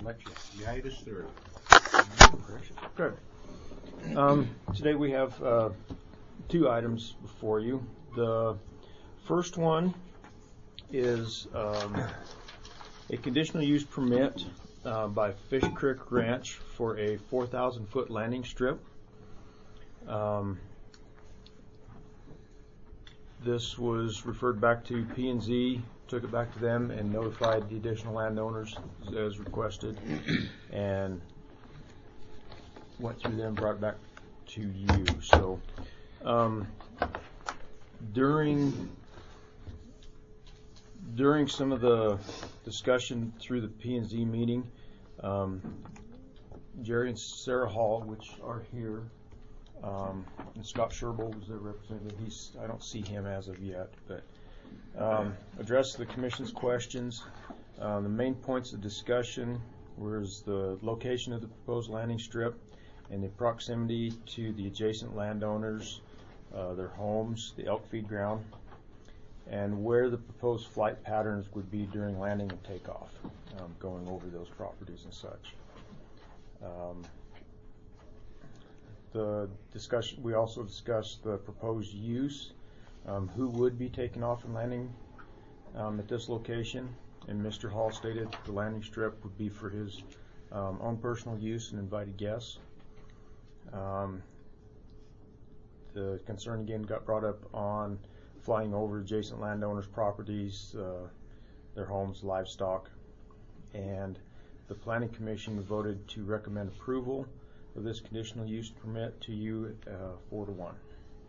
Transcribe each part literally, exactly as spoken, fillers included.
let you guide us through. Good. Um, today we have uh, two items before you. The first one is um, a conditional use permit uh, by Fish Creek Ranch for a four thousand foot landing strip. Um, this was referred back to P and Z, took it back to them and notified the additional landowners as requested, and went through them, brought it back to you. So um, during during some of the discussion through the P and Z meeting, um, Jerry and Sarah Hall, which are here, um, and Scott Sherbold was their representative. He's I don't see him as of yet, but um, addressed the commission's questions. Um, the main points of discussion was the location of the proposed landing strip and the proximity to the adjacent landowners, uh, their homes, the elk feed ground, and where the proposed flight patterns would be during landing and takeoff, um, going over those properties and such. Um, the discussion, we also discussed the proposed use, um, who would be taking off and landing um, at this location, and Mister Hall stated the landing strip would be for his um, own personal use and invited guests. Um, the concern again got brought up on flying over adjacent landowners' properties, uh, their homes, livestock, and the Planning Commission voted to recommend approval of this conditional use permit to you uh, four to one.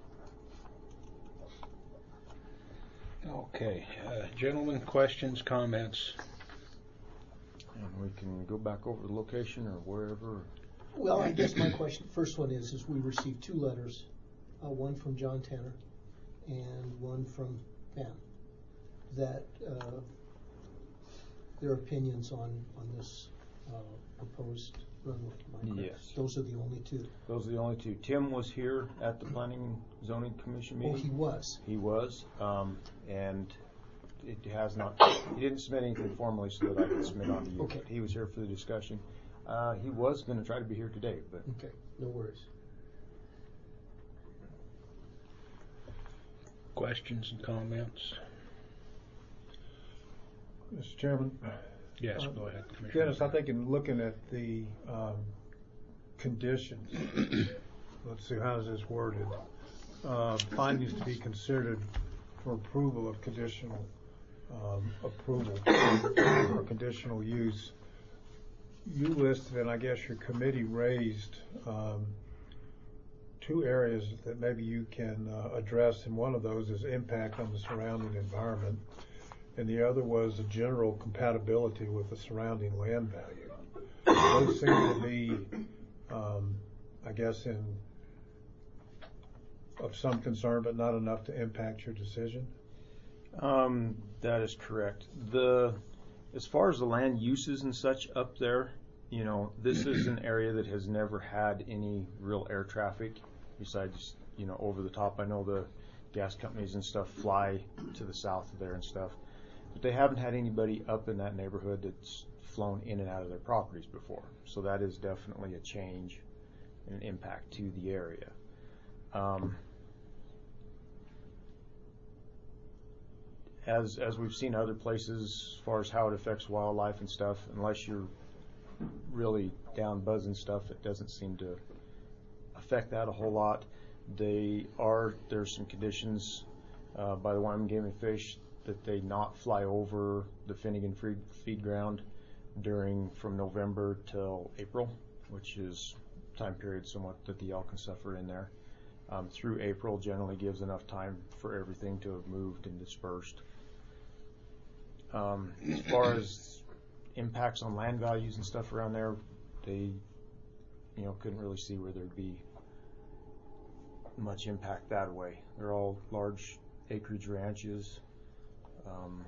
Okay, uh, gentlemen, questions, comments? And we can go back over the location or wherever. Well, I guess my question, first one is, is we received two letters, uh, one from John Tanner and one from Ben, that uh, their opinions on, on this uh, proposed runway. Am I correct? Yes. Those are the only two. Those are the only two. Tim was here at the Planning and Zoning Commission meeting. Oh, he was? He was, um, and it has not, he didn't submit anything formally so that I could submit on to you. Okay. But he was here for the discussion. Uh, he was going to try to be here today, but Okay, no worries. Questions and comments? Mister Chairman? Yes, uh, go ahead, Commissioner. Dennis, I think in looking at the um, conditions, let's see, how is this worded? Uh, findings to be considered for approval of conditional um, approval or conditional use. You listed, and I guess your committee raised um, two areas that maybe you can uh, address, and one of those is impact on the surrounding environment, and the other was the general compatibility with the surrounding land value. Those seem to be, um, I guess, in of some concern, but not enough to impact your decision. um, that is correct. The As far as the land uses and such up there, you know, this is an area that has never had any real air traffic besides, you know, over the top. I know the gas companies and stuff fly to the south of there and stuff, but they haven't had anybody up in that neighborhood that's flown in and out of their properties before. So that is definitely a change and an impact to the area. Um, As as we've seen other places, as far as how it affects wildlife and stuff, unless you're really down buzzing stuff, it doesn't seem to affect that a whole lot. They are there's some conditions uh, by the Wyoming Game and Fish that they not fly over the Finnegan feed, feed ground during from November till April, which is time period somewhat that the elk and stuff are in there. Um, through April generally gives enough time for everything to have moved and dispersed. Um, as far as impacts on land values and stuff around there, they, you know, couldn't really see where there'd be much impact that way. They're all large acreage ranches. Um,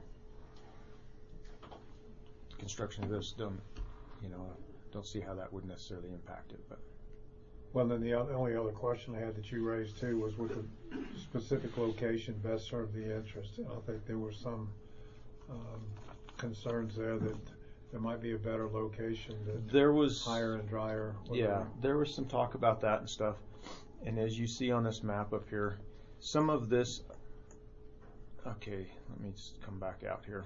construction of this don't, you know, don't see how that would necessarily impact it. But Well, then the only other question I had that you raised too was with the specific location best serve the interest. And I think there were some um, concerns there that there might be a better location that's There was higher and drier. Yeah, whatever. there was some talk about that and stuff. And as you see on this map up here, some of this, okay, let me just come back out here.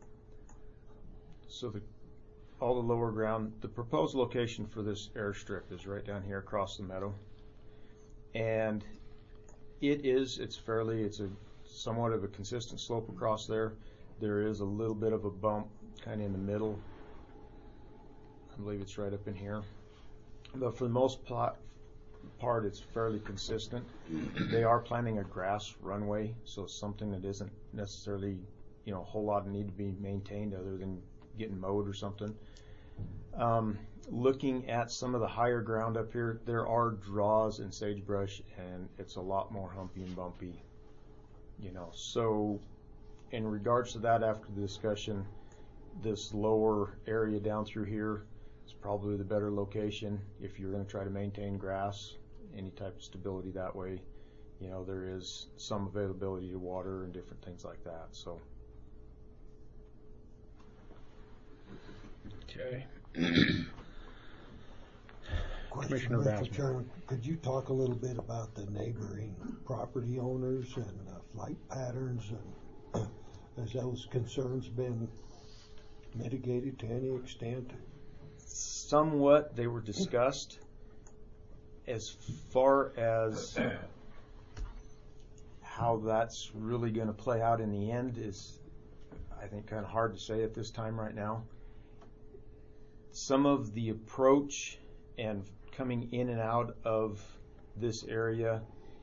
So the all the lower ground, the proposed location for this airstrip is right down here across the meadow. And it is, it's fairly, it's a somewhat of a consistent slope across there. There is a little bit of a bump kind of in the middle. I believe it's right up in here. But for the most part, part it's fairly consistent. They are planning a grass runway, so something that isn't necessarily, you know, a whole lot need to be maintained other than getting mowed or something. Um, looking at some of the higher ground up here, there are draws in sagebrush, and it's a lot more humpy and bumpy, you know. So in regards to that, after the discussion, this lower area down through here is probably the better location if you're going to try to maintain grass, any type of stability that way. You know, there is some availability to water and different things like that. So. Okay. Question, Commissioner Mister Bassman. Chairman, could you talk a little bit about the neighboring property owners and uh, flight patterns, and has those concerns been mitigated to any extent? Somewhat, they were discussed. As far as how that's really going to play out in the end is, I think, kind of hard to say at this time right now. Some of the approach and coming in and out of this area,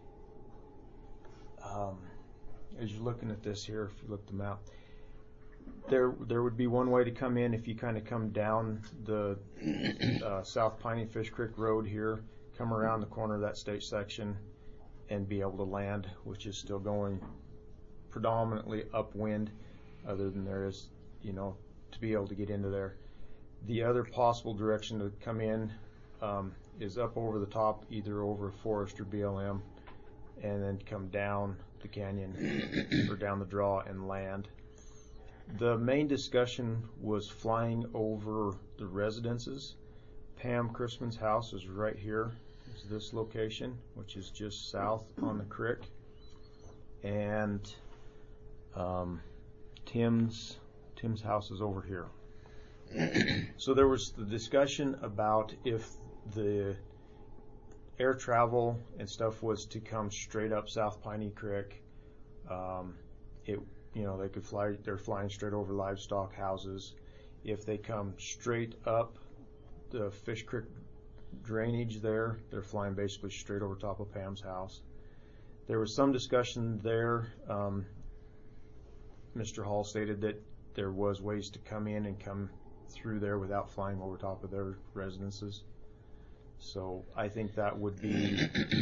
um, as you're looking at this here, if you look at the map, there there would be one way to come in if you kind of come down the uh, South Piney Fish Creek Road here, come around the corner of that state section, and be able to land, which is still going predominantly upwind, other than there is, you know, to be able to get into there. The other possible direction to come in um, is up over the top, either over Forest or B L M, and then come down the canyon or down the draw and land. The main discussion was flying over the residences. Pam Chrisman's house is right here. Is this location, which is just south on the creek, and um, Tim's Tim's house is over here. So there was the discussion about if the air travel and stuff was to come straight up South Piney Creek, um, it you know they could fly. They're flying straight over livestock houses. If they come straight up the Fish Creek drainage there, they're flying basically straight over top of Pam's house. There was some discussion there. Um, Mister Hall stated that there was ways to come in and come through there without flying over top of their residences. So I think that would be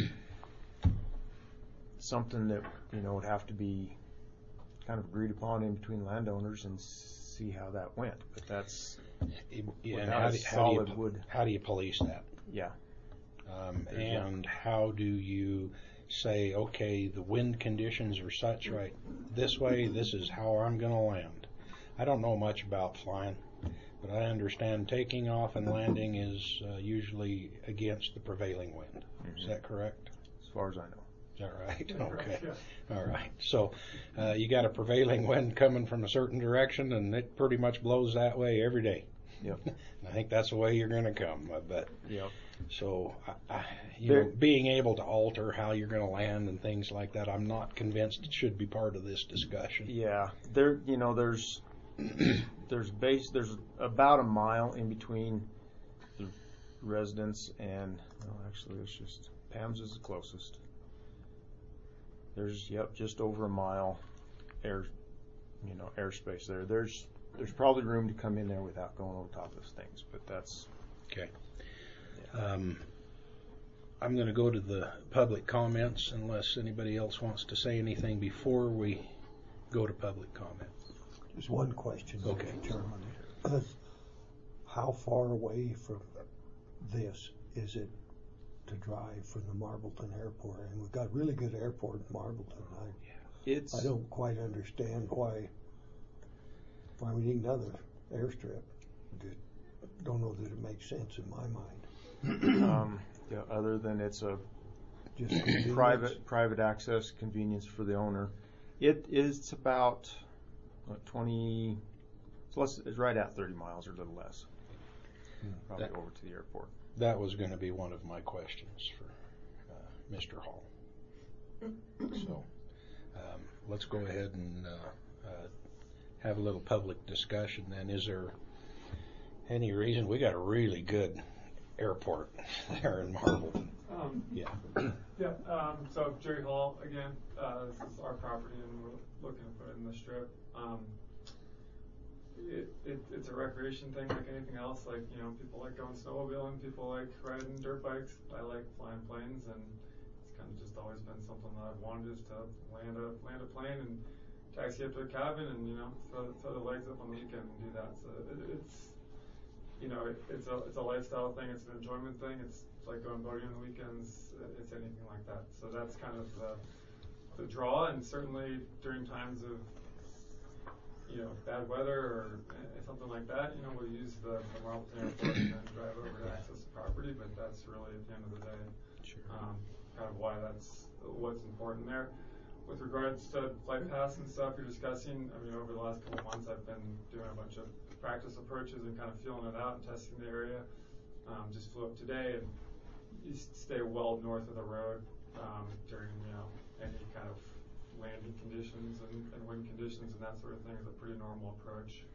something that, you know, would have to be kind of agreed upon in between landowners and see how that went. But that's Yeah, and without how a do, how, do you, solid wood. how do you police that? Yeah. Um, and how do you say, okay, the wind conditions are such right this way, this is how I'm going to land? I don't know much about flying, but I understand taking off and landing is uh, usually against the prevailing wind. Mm-hmm. Is that correct? As far as I know. Is that right? Okay. All right. So uh, you got a prevailing wind coming from a certain direction, and it pretty much blows that way every day. Yep. And I think that's the way you're going to come. I bet. Yep. So, I, I, you There- know, being able to alter how you're going to land and things like that, I'm not convinced it should be part of this discussion. Yeah, there. You know, there's there's base. There's about a mile in between the residence and. Well, actually, it's just Pam's is the closest. There's yep, just over a mile air, you know, airspace there. There's there's probably room to come in there without going over top of things, but that's Okay. Um, I'm going to go to the public comments unless anybody else wants to say anything before we go to public comment. Just one question, Okay. Mister Chairman. How far away from this is it to drive from the Marbleton Airport? And we've got really good airport in Marbleton. I, it's. I don't quite understand why why we need another airstrip. that, don't know that it makes sense in my mind. Um, yeah, other than it's a Just convenience. private private access convenience for the owner. It is about what, twenty. So let's, it's right at thirty miles or a little less. Probably That- over to the airport. That was going to be one of my questions for uh, Mister Hall. So um, let's go ahead and uh, uh, have a little public discussion then. Is there any reason? We got a really good airport there in Marble. Um, Yeah. yeah, um, so Jerry Hall, again, uh, this is our property and we're looking to put it in the strip. Um, it, it, it's a recreation thing like anything else. Like, you know, people like going snowmobiling, people like riding dirt bikes. I like flying planes, and it's kind of just always been something that I've wanted, is to land a, land a plane and taxi up to a cabin and, you know, throw, throw the legs up on the weekend and do that. So it, it's, you know, it, it's a it's a lifestyle thing. It's an enjoyment thing. It's like going boating on the weekends. It's anything like that. So that's kind of the the draw. And certainly during times of, you know, bad weather or uh, something like that, you know, we'll use the, the Marbleton Airport and then drive over to access the property. But that's really at the end of the day, Sure. um, kind of why that's what's important there. With regards to flight paths and stuff you're discussing, I mean, over the last couple of months, I've been doing a bunch of practice approaches and kind of feeling it out and testing the area. Um, just flew up today, and you stay well north of the road um, during, you know, any kind of landing conditions and, and wind conditions and that sort of thing is a pretty normal approach.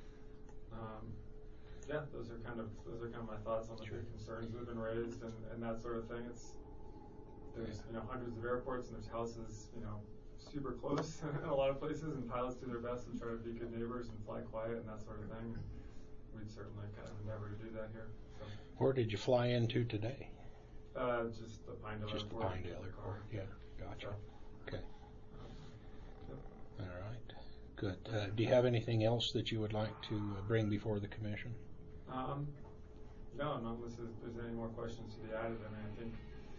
Um, yeah, those are kind of those are kind of my thoughts on the big concerns that have been raised and, and that sort of thing. It's There's, you know, hundreds of airports and there's houses, you know, super close in a lot of places, and pilots do their best to try to be good neighbors and fly quiet and that sort of thing. We'd certainly kind of endeavor to do that here. So, Where did you fly into today? uh, just the Pinedale Just the Airport. Pinedale Airport. Yeah, gotcha. Okay. Um, yep. All right. Good. Uh, do you have anything else that you would like to uh, bring before the commission? Um, no, no, unless there's, there's any more questions to be added. I mean, I think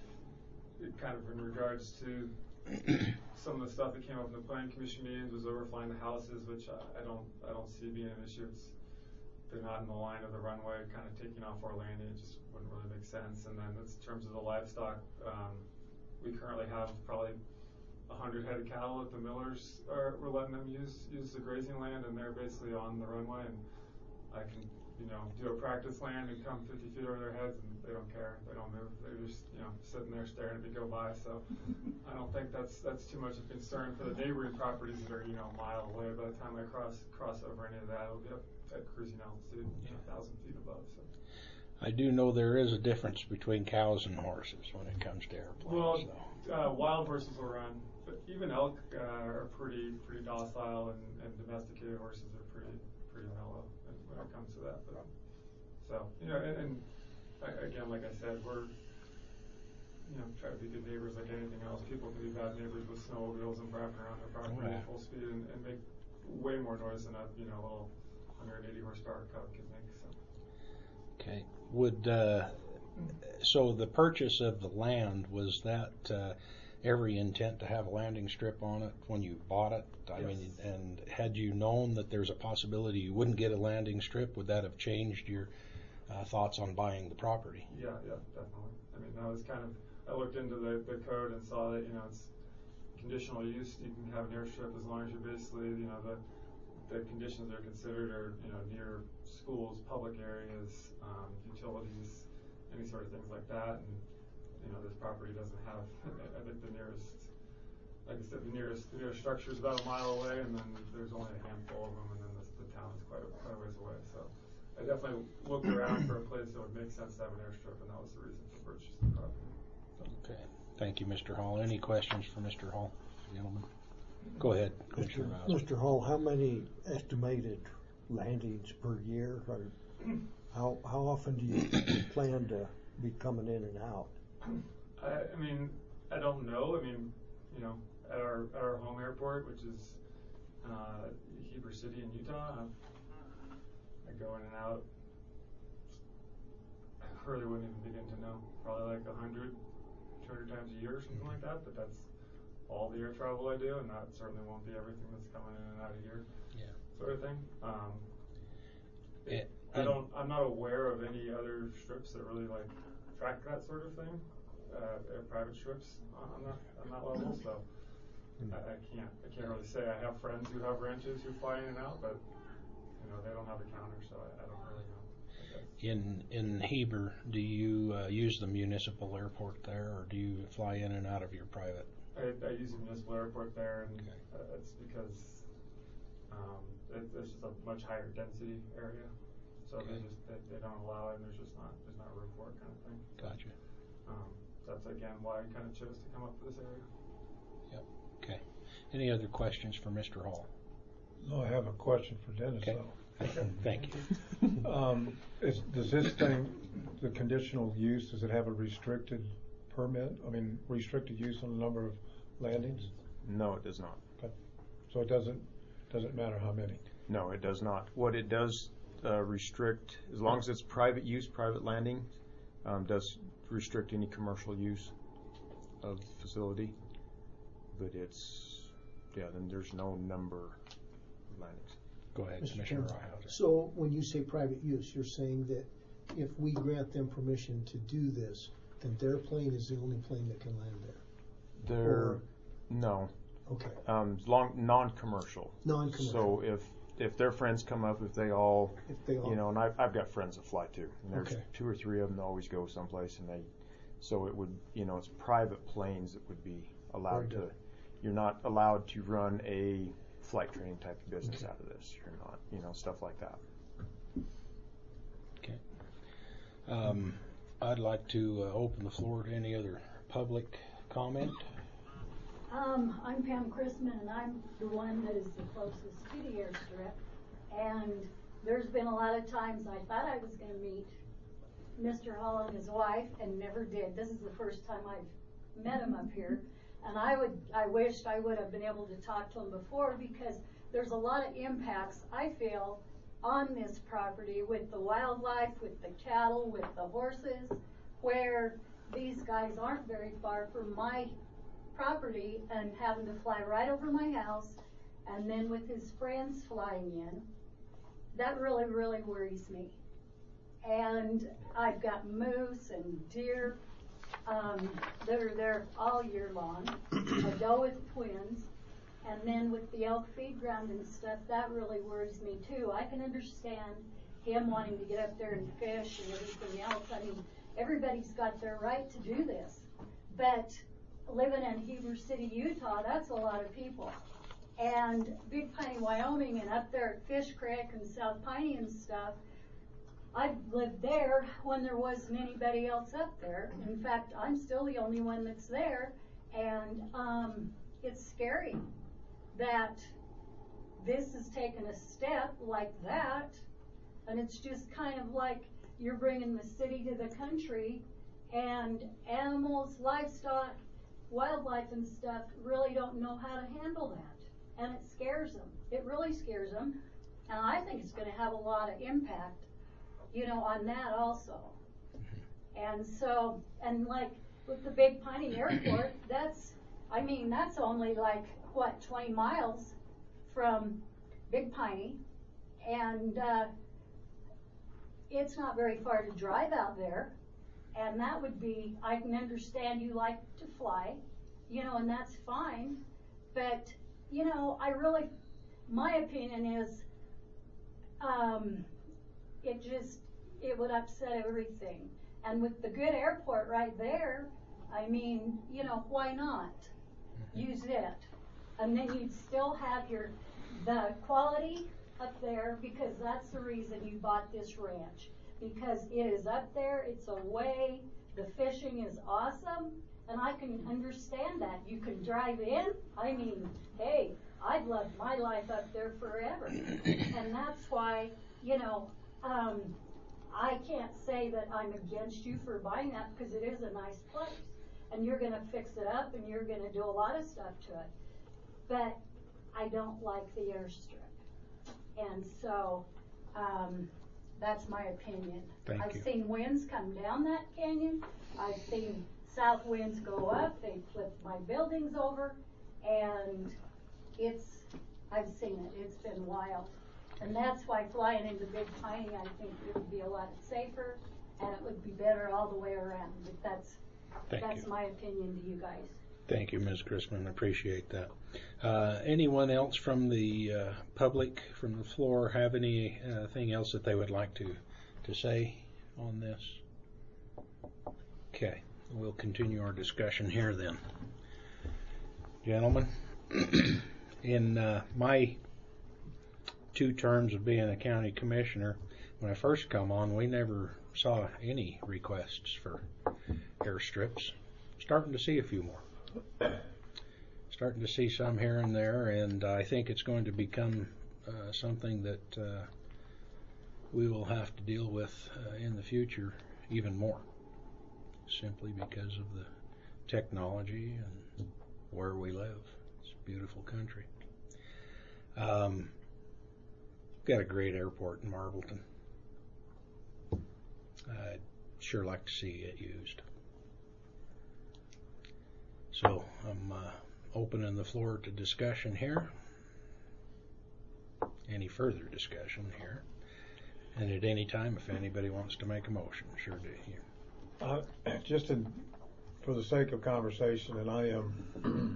it kind of in regards to some of the stuff that came up in the planning commission meetings was overflying the houses, which I, I don't I don't see being an issue. It's, they're not in the line of the runway, kind of taking off our landing. It just wouldn't really make sense. And then in terms of the livestock, um, we currently have probably a hundred head of cattle at the Millers. Are, we're letting them use use the grazing land, and they're basically on the runway. And I can, you know, do a practice land and come fifty feet over their heads, and they don't care. They don't move. They're just, you know, sitting there staring at me go by. So I don't think that's that's too much of a concern for the neighboring properties that are, you know, a mile away. By the time I cross cross over any of that, it'll be up at cruising altitude, you know, a thousand feet above. So. I do know there is a difference between cows and horses when it comes to airplanes. Well, so. uh, wild horses will run, but even elk uh, are pretty pretty docile, and, and domesticated horses are pretty pretty mellow when it comes to that. But so, you know, and, and I, again, like I said, we're, you know, try to be good neighbors like anything else. People can be bad neighbors with snowmobiles and wrapping around their property Right. at full speed and, and make way more noise than a, you know, little one hundred eighty horsepower Cub can make. So. Okay. Would uh, so the purchase of the land, was that uh, every intent to have a landing strip on it when you bought it? I Yes. mean, and had you known that there's a possibility you wouldn't get a landing strip, would that have changed your uh, thoughts on buying the property? Yeah, yeah, definitely. I mean, that was kind of, I looked into the, the code and saw that, you know, it's conditional use. You can have an airstrip as long as you're basically, you know, the the conditions that are considered are, you know, near schools, public areas, um, utilities, any sort of things like that. And, you know, this property doesn't have, I think the nearest, like I said, the nearest, the nearest structure is about a mile away, and then there's only a handful of them, and then the, the town is quite a, quite a ways away. So I definitely looked around for a place that would make sense to have an airstrip, and that was the reason for purchasing the property. So. Okay. Thank you, Mister Hall. Any questions for Mister Hall, gentlemen? Go ahead, Mister Commissioner Bowser. Mister Hall, how many estimated landings per year, or how how often do you plan to be coming in and out? I, I mean, I don't know. I mean, you know, at our at our home airport, which is uh, Heber City in Utah, I, I go in and out. I really wouldn't even begin to know. Probably like a hundred, two hundred times a year or something like that. But that's all the air travel I do, and that certainly won't be everything that's coming in and out of here. Yeah. Sort of thing. Um, it, I don't, I'm not aware of any other strips that really like track that sort of thing, uh, uh, private strips on on that, on that level, so I, I can't, I can't really say. I have friends who have ranches who fly in and out, but, you know, they don't have a counter, so I, I don't really know. I guess. In in Heber, do you uh, use the municipal airport there, or do you fly in and out of your private? I, I use the municipal airport there, and Okay. uh, it's because um, it, it's just a much higher density area, so Okay. they just they, they don't allow it, and there's just not there's not room for it, kind of thing. Gotcha. Um, so that's again why I kind of chose to come up to this area. Yep. Okay. Any other questions for Mister Hall? No, I have a question for Dennis Okay. though. Thank you. Um, is, does this thing, the conditional use, does it have a restricted permit? I mean, restricted use on the number of landings? No, it does not. Okay. So it doesn't, doesn't matter how many? No, it does not. What it does uh, restrict, as long as it's private use, private landing, um, does restrict any commercial use of the facility. But it's, yeah, then there's no number of landings. Go ahead, Mister Commissioner Chairman. Reinhardt. So when you say private use, you're saying that if we grant them permission to do this, then their plane is the only plane that can land there? There, Or- no, Okay, um, long, non-commercial. non-commercial. So if, if their friends come up, if they all, If they all- you know, and I've, I've got friends that fly too. And there's Okay. two or three of them that always go someplace and they, so it would, you know, it's private planes that would be allowed Very to, you're not allowed to run a flight training type of business out of this. You're not, you know, stuff like that. Okay. Um, I'd like to uh, open the floor to any other public comment. Um, I'm Pam Chrisman, and I'm the one that is the closest to the airstrip. And there's been a lot of times I thought I was going to meet Mister Hall and his wife, and never did. This is the first time I've met him up here, and I would, I wished I would have been able to talk to him before, because there's a lot of impacts I feel on this property with the wildlife, with the cattle, with the horses, where these guys aren't very far from my property and having to fly right over my house, and then with his friends flying in. That really, really worries me. And I've got moose and deer um, that are there all year long, a doe with twins, and then with the elk feed ground and stuff, that really worries me too. I can understand him wanting to get up there and fish and everything else. I mean, everybody's got their right to do this, but living in Heber City, Utah, that's a lot of people. And Big Piney, Wyoming, and up there at Fish Creek and South Piney and stuff, I've lived there when there wasn't anybody else up there. In fact, I'm still the only one that's there, and um, it's scary that this has taken a step like that, and it's just kind of like you're bringing the city to the country, and animals, livestock, wildlife and stuff really don't know how to handle that, and it scares them. It really scares them, and I think it's going to have a lot of impact, you know, on that also. And so, and like with the Big Piney Airport, that's, I mean, that's only like, what, twenty miles from Big Piney, and uh, it's not very far to drive out there. And that would be, I can understand you like to fly, you know, and that's fine. But, you know, I really, my opinion is, um, it just, it would upset everything. And with the good airport right there, I mean, you know, why not use it? And then you'd still have your, the quality up there, because that's the reason you bought this ranch. Because it is up there, it's away, the fishing is awesome, and I can understand that. You can drive in, I mean, hey, I'd love my life up there forever. And that's why, you know, um, I can't say that I'm against you for buying that, because it is a nice place. And you're gonna fix it up, and you're gonna do a lot of stuff to it. But I don't like the airstrip. And so, um, that's my opinion. Thank I've you. seen winds come down that canyon. I've seen south winds go up. They flip my buildings over, and it's, I've seen it. It's been wild. And that's why flying into Big Piney, I think it would be a lot safer, and it would be better all the way around. But that's, Thank that's you. my opinion to you guys. Thank you, Miz Chrisman. Appreciate that. Uh, anyone else from the uh, public, from the floor, have anything else that they would like to, to say on this? Okay, we'll continue our discussion here then. Gentlemen, in uh, my two terms of being a county commissioner, when I first come on, we never saw any requests for airstrips. Starting to see a few more. Starting to see some here and there, and I think it's going to become uh, something that uh, we will have to deal with uh, in the future even more, simply because of the technology and where we live. It's a beautiful country. Um, got a great airport in Marbleton. I'd sure like to see it used. So I'm uh, opening the floor to discussion here. Any further discussion here? And at any time, if anybody wants to make a motion, sure do. Here. Uh, just in, for the sake of conversation, and I am,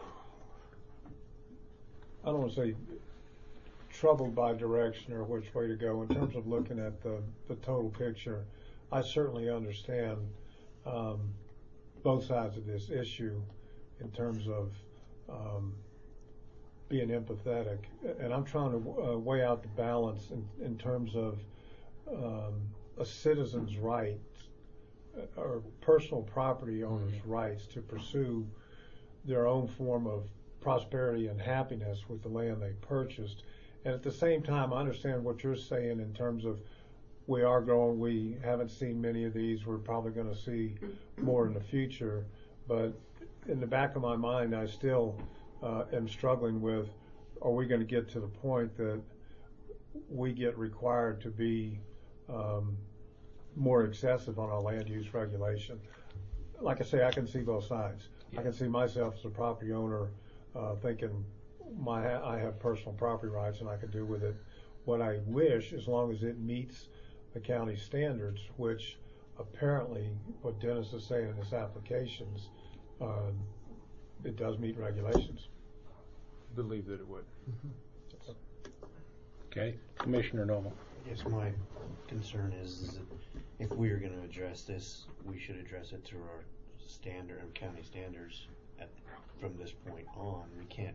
I don't want to say troubled by direction or which way to go in terms of looking at the, the total picture. I certainly understand um, both sides of this issue in terms of um, being empathetic, and I'm trying to uh, weigh out the balance in, in terms of um, a citizen's right or personal property owner's mm-hmm. rights to pursue their own form of prosperity and happiness with the land they purchased. And at the same time, I understand what you're saying in terms of we are growing, we haven't seen many of these, we're probably going to see more in the future, but in the back of my mind, I still uh, am struggling with, are we going to get to the point that we get required to be um, more excessive on our land use regulation? Like I say, I can see both sides. Yeah. I can see myself as a property owner uh, thinking my I have personal property rights and I can do with it what I wish as long as it meets the county standards, which apparently what Dennis is saying in his applications, uh, it does meet regulations. Believe that it would. Mm-hmm. Okay, Commissioner Noble. I guess my concern is, is that if we are going to address this, we should address it through our standard and county standards at, from this point on. We can't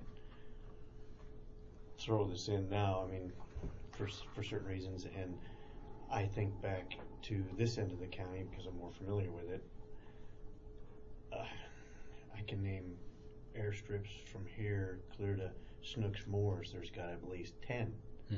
throw this in now. I mean, for for certain reasons, and I think back to this end of the county because I'm more familiar with it. Uh, I can name airstrips from here clear to Snooks Moors. There's got at least ten. Hmm.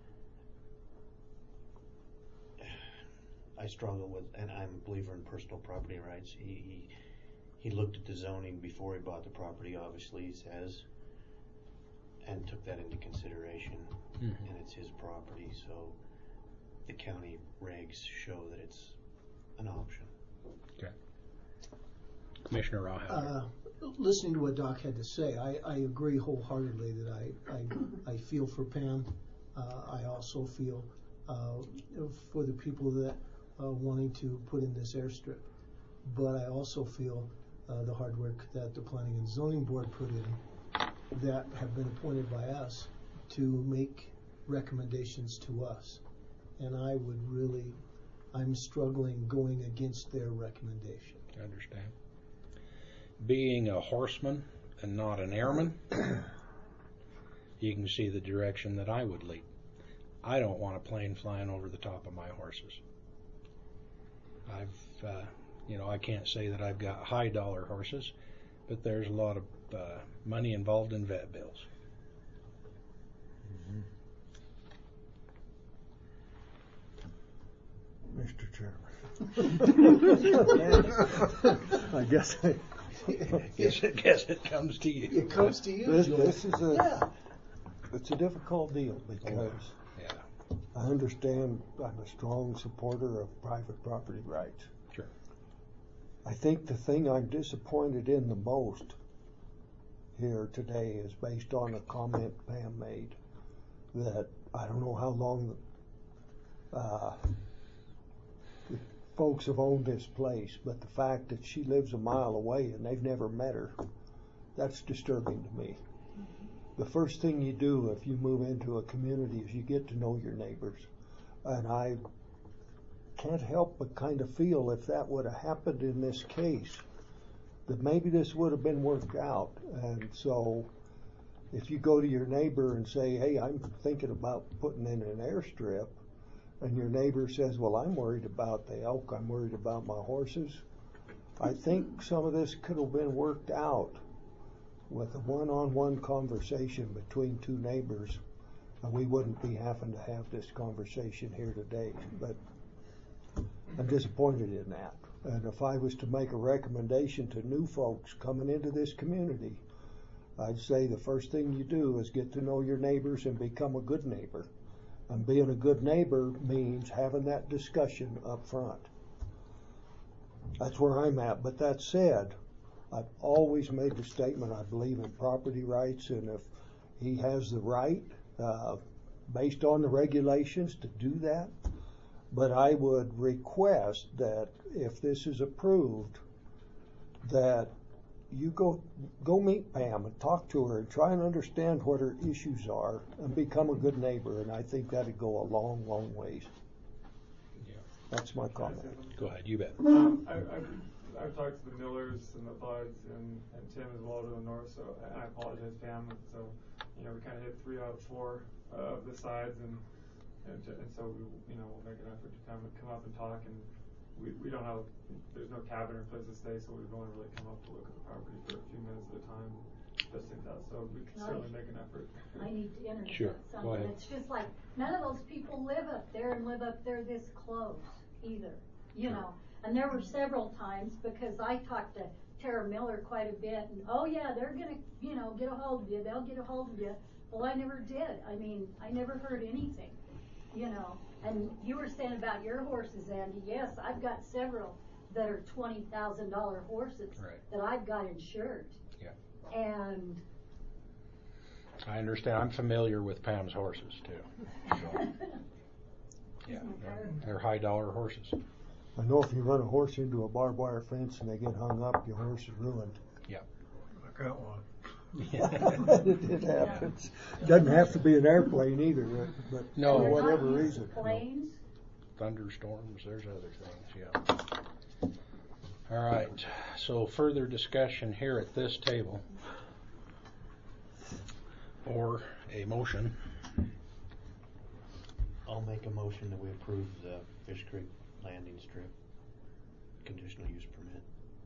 I struggle with, and I'm a believer in personal property rights. He, he he looked at the zoning before he bought the property, obviously, he says, and took that into consideration. Mm-hmm. And it's his property, so the county regs show that it's an option. Okay. Commissioner Raha. Uh, listening to what Doc had to say, I, I agree wholeheartedly that I, I, I feel for Pam. Uh, I also feel uh, for the people that are wanting to put in this airstrip. But I also feel uh, the hard work that the Planning and Zoning Board put in that have been appointed by us to make recommendations to us. And I would really, I'm struggling going against their recommendation. I understand. Being a horseman and not an airman, you can see the direction that I would lead. I don't want a plane flying over the top of my horses. I've, uh, you know, I can't say that I've got high dollar horses, but there's a lot of uh, money involved in vet bills. Mm-hmm. Mister Chairman. I guess I guess, it, guess it comes to you. It comes to you, This, Joel. this is a, yeah. it's a difficult deal because yeah. I understand I'm a strong supporter of private property rights. Sure. I think the thing I'm disappointed in the most here today is based on a comment Pam made that I don't know how long uh, the folks have owned this place, but the fact that she lives a mile away and they've never met her, that's disturbing to me. The first thing you do if you move into a community is you get to know your neighbors. And I can't help but kind of feel if that would have happened in this case, that maybe this would have been worked out. And so if you go to your neighbor and say, hey, I'm thinking about putting in an airstrip, and your neighbor says, well, I'm worried about the elk, I'm worried about my horses, I think some of this could have been worked out with a one-on-one conversation between two neighbors, and we wouldn't be having to have this conversation here today. But I'm disappointed in that. And if I was to make a recommendation to new folks coming into this community, I'd say the first thing you do is get to know your neighbors and become a good neighbor. And being a good neighbor means having that discussion up front. That's where I'm at. But that said, I've always made the statement I believe in property rights, and if he has the right, uh, based on the regulations, to do that, but I would request that if this is approved, that you go go meet Pam and talk to her and try and understand what her issues are and become a good neighbor, and I think that'd go a long, long ways. Yeah. That's my comment. Go ahead, you bet. Um, I, I've, I've talked to the Millers and the Buds and, and Tim as well to the north, so I apologize, Pam. So, you know, we kind of hit three out of four uh, of the sides, and and, and so we, you know, we'll make an effort to come come up and talk. And we, we don't have, there's no cabin or place to stay, so we've only really come up to look at the property for a few minutes at a time, just like that. So we can certainly make an effort. I need to interject Sure. something. Go ahead. It's just like, none of those people live up there and live up there this close either, you Sure. know. And there were several times, because I talked to Tara Miller quite a bit, and oh yeah, they're gonna, you know, get a hold of you, they'll get a hold of you. Well, I never did. I mean, I never heard anything, you know. And you were saying about your horses, Andy. Yes, I've got several that are twenty thousand dollar horses Right. that I've got insured. Yeah. And I understand. I'm familiar with Pam's horses too. So, yeah, they're, they're high dollar horses. I know if you run a horse into a barbed wire fence and they get hung up, your horse is ruined. Yeah. I got one. it, it happens. Doesn't have to be an airplane either, but No. for They're not whatever used reason. Planes. Thunderstorms, there's other things, yeah. All right, so further discussion here at this table, or a motion. I'll make a motion that we approve the Fish Creek landing strip conditional use permit.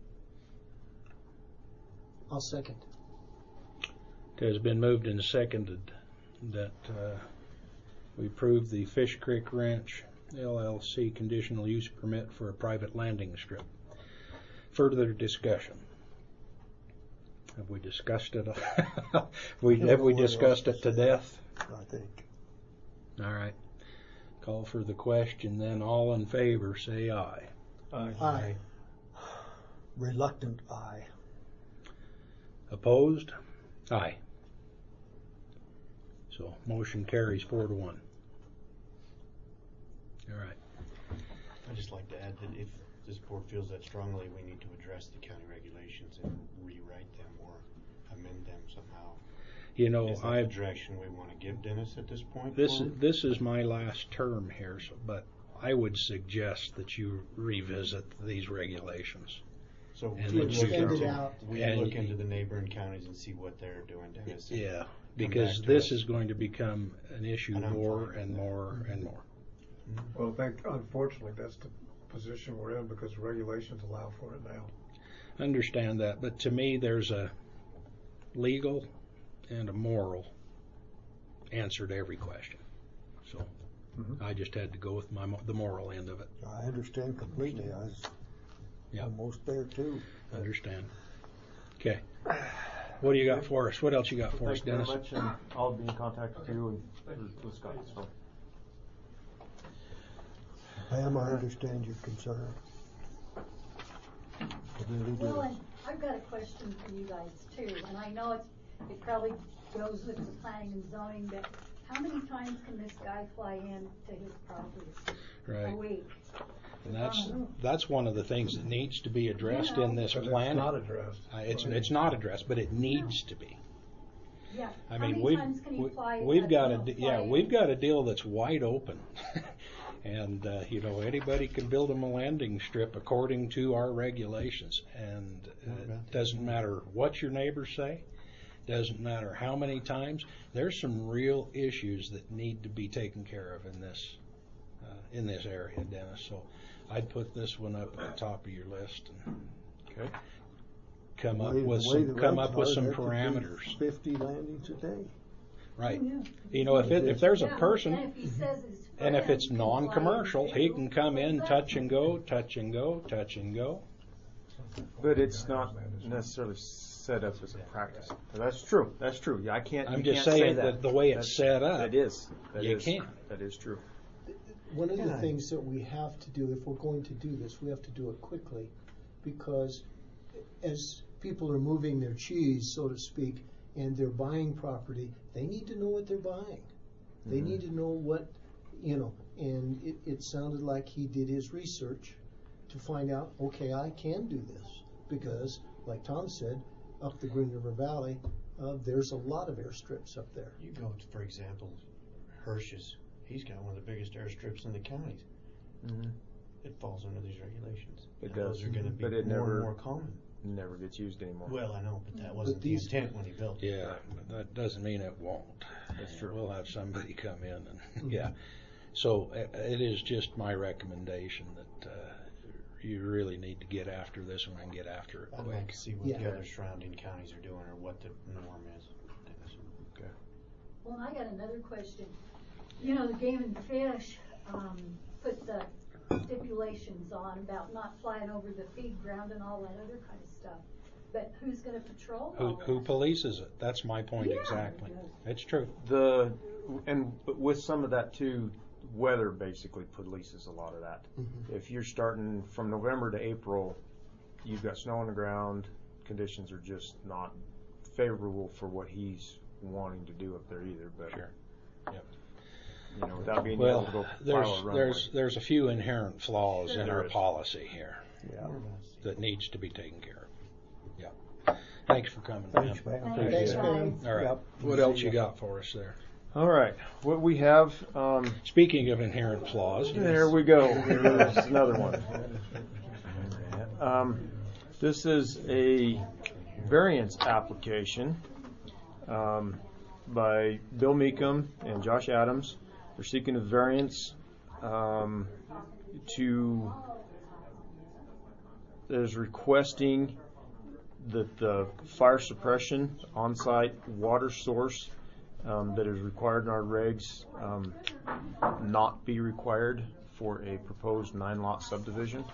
I'll second. It has been moved and seconded that uh, we approve the Fish Creek Ranch L L C conditional use permit for a private landing strip. Further discussion. Have we discussed it? we, have we discussed it to death? I think. All right. Call for the question, then all in favor say aye. Aye. Aye. Reluctant aye. Opposed? Aye. So motion carries four to one. All right. I'd just like to add that if this board feels that strongly, we need to address the county regulations and rewrite them or amend them somehow. You know, Is that I the direction we want to give Dennis at this point? this forward? this is my last term here, so, but I would suggest that you revisit these regulations. So and we then look, you Extend go- it out. we and look you- into the neighboring counties and see what they're doing, Dennis. and Yeah, come because back to this us. is going to become an issue And I'm more fine and with that. more and more. Well, I think unfortunately that's the position we're in because regulations allow for it now. Understand that, but to me, there's a legal and a moral answer to every question. So Mhm. I just had to go with my mo- the moral end of it. I understand completely. I was Yeah. almost there too. Understand. Okay. What do you got for us? What else you got for us, Thank you very Dennis? much, and I'll be in contact with you and with- with Scott. So. Pam, I understand your concern. I really do. Well, and I've got a question for you guys too, and I know it's, it probably goes with the planning and zoning, but how many times can this guy fly in to his property a Right. week? And that's, Um, that's one of the things that needs to be addressed in this But plan. it's not addressed. Uh, It's, Right. it's not addressed, but it needs to be. Yeah. I How mean, many we've, times can he we- fly? we've uh, got you a, know, d- fly yeah, in? we've got a deal that's wide open. And, uh, you know, anybody can build them a landing strip according to our regulations. And uh, it doesn't matter what your neighbors say, doesn't matter how many times. There's some real issues that need to be taken care of in this, uh, in this area, Dennis. So I'd put this one up at the top of your list and Okay. come The up way- with the way some, the come regs up with are, some there could be parameters. Fifty landings a day. Right. Oh, yeah. You know, if it, if there's a Yeah, person, And if he says his and if friend it's can fly in non-commercial, he too, can come in, that's touch and go, touch and go, touch and go. But it's not necessarily set up as a practice. That's true. That's true. Yeah, I can't. I'm you just can't say saying that. that the way it's That's- set up, That is. That you is- can't. That is true. One of the Yeah. things that we have to do, if we're going to do this, we have to do it quickly, because as people are moving their cheese, so to speak, and they're buying property, they need to know what they're buying. They Mhm. need to know what, you know, and it, it sounded like he did his research to find out, okay, I can do this, because, like Tom said, up the Green River Valley, uh, there's a lot of airstrips up there. You go to, for example, Hirsch's. He's got one of the biggest airstrips in the counties. Mm-hmm. It falls under these regulations. It And does. Those are going to be But it more never- and more common. Never gets used anymore. Well, I know, but that wasn't the these- intent when he built it. Yeah, but that doesn't mean it won't. That's true. We'll have somebody come in and, yeah. So uh, it is just my recommendation that uh, you really need to get after this one and get after it I'd like quick. to see what Yeah. the other surrounding counties are doing or what the norm is. Okay. Well, I got another question. You know, the Game and Fish um, put the stipulations on about not flying over the feed ground and all that other kind of stuff. But who's going to patrol Who, all who that? polices it? That's my point Yeah. exactly. It's true. The and with some of that too, weather basically polices a lot of that. Mhm. If you're starting from November to April, you've got snow on the ground. Conditions are just not favorable for what he's wanting to do up there either. But Sure. Yep. you know, without being Well, able to go there's file a runway. there's there's a few inherent flaws Sure. in There our is. policy here yeah. that needs to be taken care of. Yeah. Thanks for coming. Thanks, Pam. man. Thanks, Thanks, guys. man. All right. Yep. What else you got for us there? All right. What we have. Um, Speaking of inherent flaws, There we go. There's another one. Um, this is a variance application um, by Bill Meekum and Josh Adams. They're seeking a variance um, to, is requesting that the fire suppression on-site water source um, that is required in our regs um, not be required for a proposed nine-lot subdivision.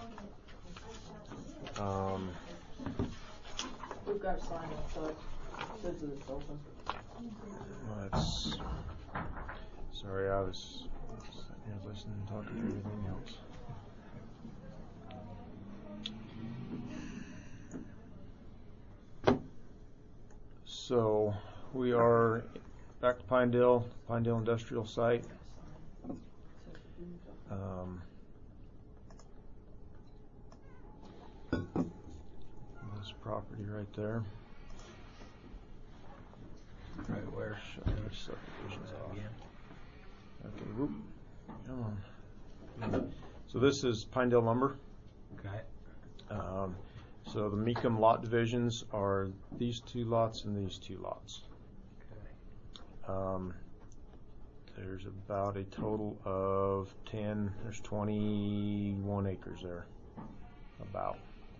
Um, We've got a sign outside, says that it's open. let's, sorry, I was sitting here listening and talking to everything else. So we are back to Pinedale, Pinedale Industrial Site. Um, this property right there. right where? Show you which subdivision's off. Okay, whoop, come on. So this is Pinedale Lumber. Okay. Um, so the Meekum lot divisions are these two lots and these two lots. Um, there's about a total of ten, there's twenty-one acres there, about.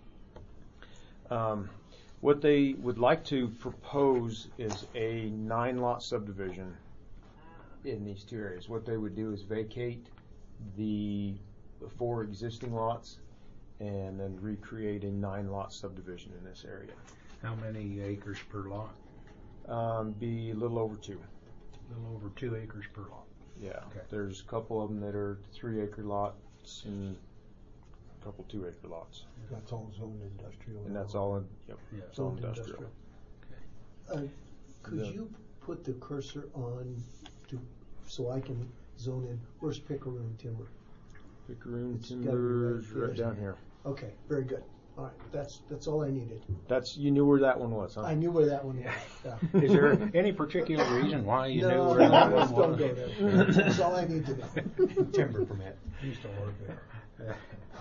Um, what they would like to propose is a nine-lot subdivision in these two areas. What they would do is vacate the four existing lots and then recreate a nine-lot subdivision in this area. How many acres per lot? Um, be a little over two. A little over two acres per lot. Yeah. Okay. There's a couple of them that are three-acre lots and a couple two-acre lots, That's all zoned industrial. and that's all in. Yep. Yeah. It's all Zoned industrial. Uh, Could The- you put the cursor on to so I can zone in. Where's Pickeroon timber? Pickeroon It's gotta be timber is right right there. down here. Okay, very good. All right, that's that's all I needed. That's, you knew where that one was, huh? I knew where that one was. Yeah. Is there any particular reason why you knew No, where no, that let's one don't go was? there. That's all I need to know. Timber permit. Used to work there.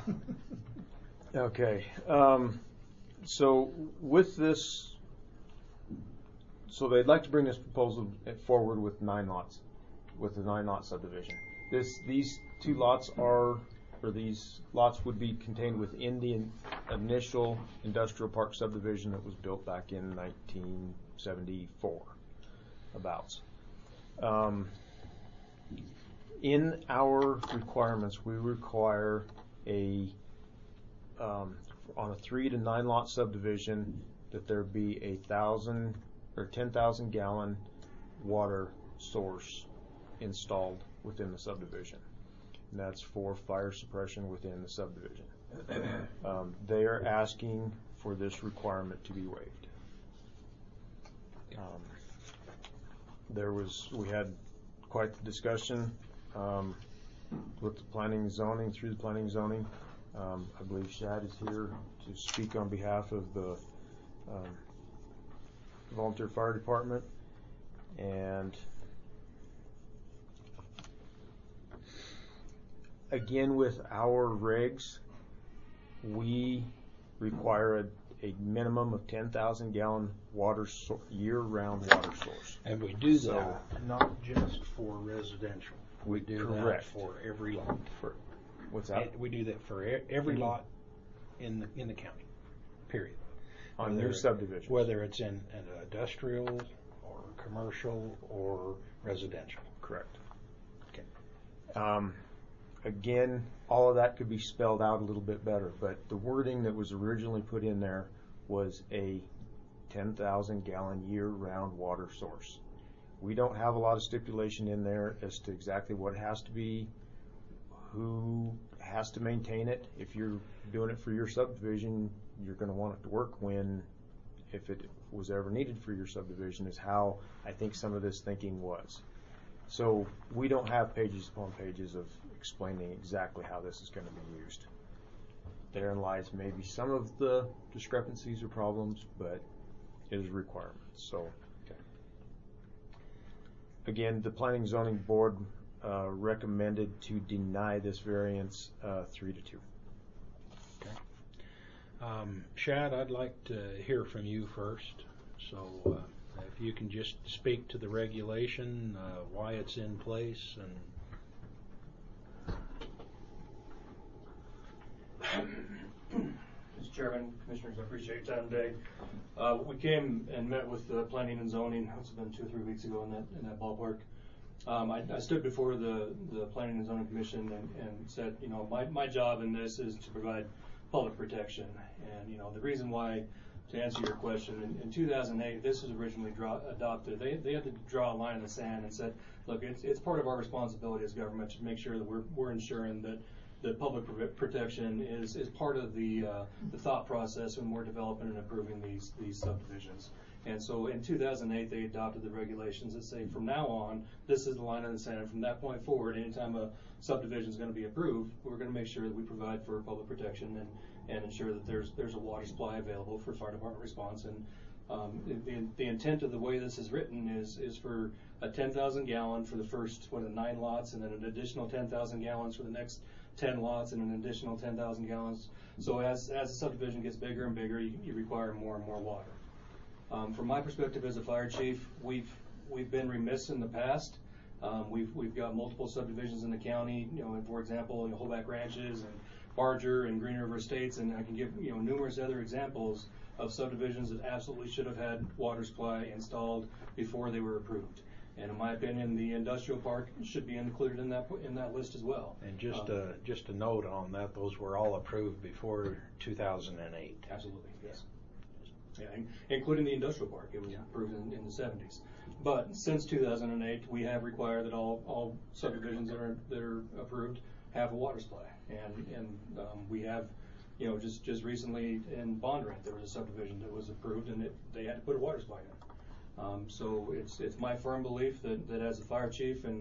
Okay, um, so with this, so they'd like to bring this proposal forward with nine lots, with the nine lot subdivision. This, these two lots are, or these lots would be contained within the in- initial industrial park subdivision that was built back in nineteen seventy-four, abouts. Um, in our requirements, we require a Um, on a three to nine lot subdivision, that there be a thousand or ten thousand gallon water source installed within the subdivision. And that's for fire suppression within the subdivision. Um, they are asking for this requirement to be waived. Um, there was, we had quite the discussion um, with the planning and zoning, through the planning and zoning. Um, I believe Shad is here to speak on behalf of the um, volunteer fire department, and again with our regs, we require a, a minimum of ten thousand gallon water so, year-round water source. And we do So- that not just for residential. We do Correct. that for every lot. For, what's that? And we do that for e- every lot in the in the county. Period. On Whether- new subdivisions. Whether it's in an industrial or commercial or residential. Correct. Okay. Um, again, all of that could be spelled out a little bit better, but the wording that was originally put in there was a ten thousand gallon year-round water source. We don't have a lot of stipulation in there as to exactly what it has to be, who has to maintain it. If you're doing it for your subdivision, you're going to want it to work when, if it was ever needed for your subdivision, is how I think some of this thinking was. So we don't have pages upon pages of explaining exactly how this is going to be used. Therein lies maybe some of the discrepancies or problems, but it is a requirement. So again, the Planning and Zoning Board uh, recommended to deny this variance uh, three to two. Okay. Um, Shad, I'd like to hear from you first. So uh, if you can just speak to the regulation, uh, why it's in place, and Mister Chairman, Commissioners, I appreciate your time today. Uh, we came and met with the planning and zoning, it's been two or three weeks ago in that in that ballpark. Um, I, I stood before the, the Planning and Zoning Commission and, and said, you know, my, my job in this is to provide public protection. And, you know, the reason why, to answer your question, in, in two thousand eight, this was originally draw, adopted. They, they had to draw a line in the sand and said, look, it's, it's part of our responsibility as government to make sure that we're, we're ensuring that the public protection is, is part of the, uh, the thought process when we're developing and approving these, these subdivisions. And so in two thousand eight, they adopted the regulations that say from now on, this is the line in the sand. From that point forward, anytime a subdivision is going to be approved, we're going to make sure that we provide for public protection and, and ensure that there's there's a water supply available for fire department response. And um, the, the intent of the way this is written is is for a ten thousand gallon for the first what are the nine lots, and then an additional ten thousand gallons for the next ten lots, and an additional ten thousand gallons. So as as the subdivision gets bigger and bigger, you, you require more and more water. Um, from my perspective as a fire chief, we've we've been remiss in the past. Um, we've we've got multiple subdivisions in the county. You know, for example, you know, Holback Ranches and Barger and Green River Estates, and I can give you know numerous other examples of subdivisions that absolutely should have had water supply installed before they were approved. And in my opinion, the industrial park should be included in that in that list as well. and just um, a just a note on that, those were all approved before two thousand eight. Absolutely, yes. Yeah, including the industrial park. It was yeah. approved in, in the seventies. But since two thousand eight, we have required that all, all subdivisions that are that are approved have a water supply. And and um, we have, you know, just, just recently in Bondurant, there was a subdivision that was approved, and it, they had to put a water supply in. Um, so it's it's my firm belief that, that as a fire chief and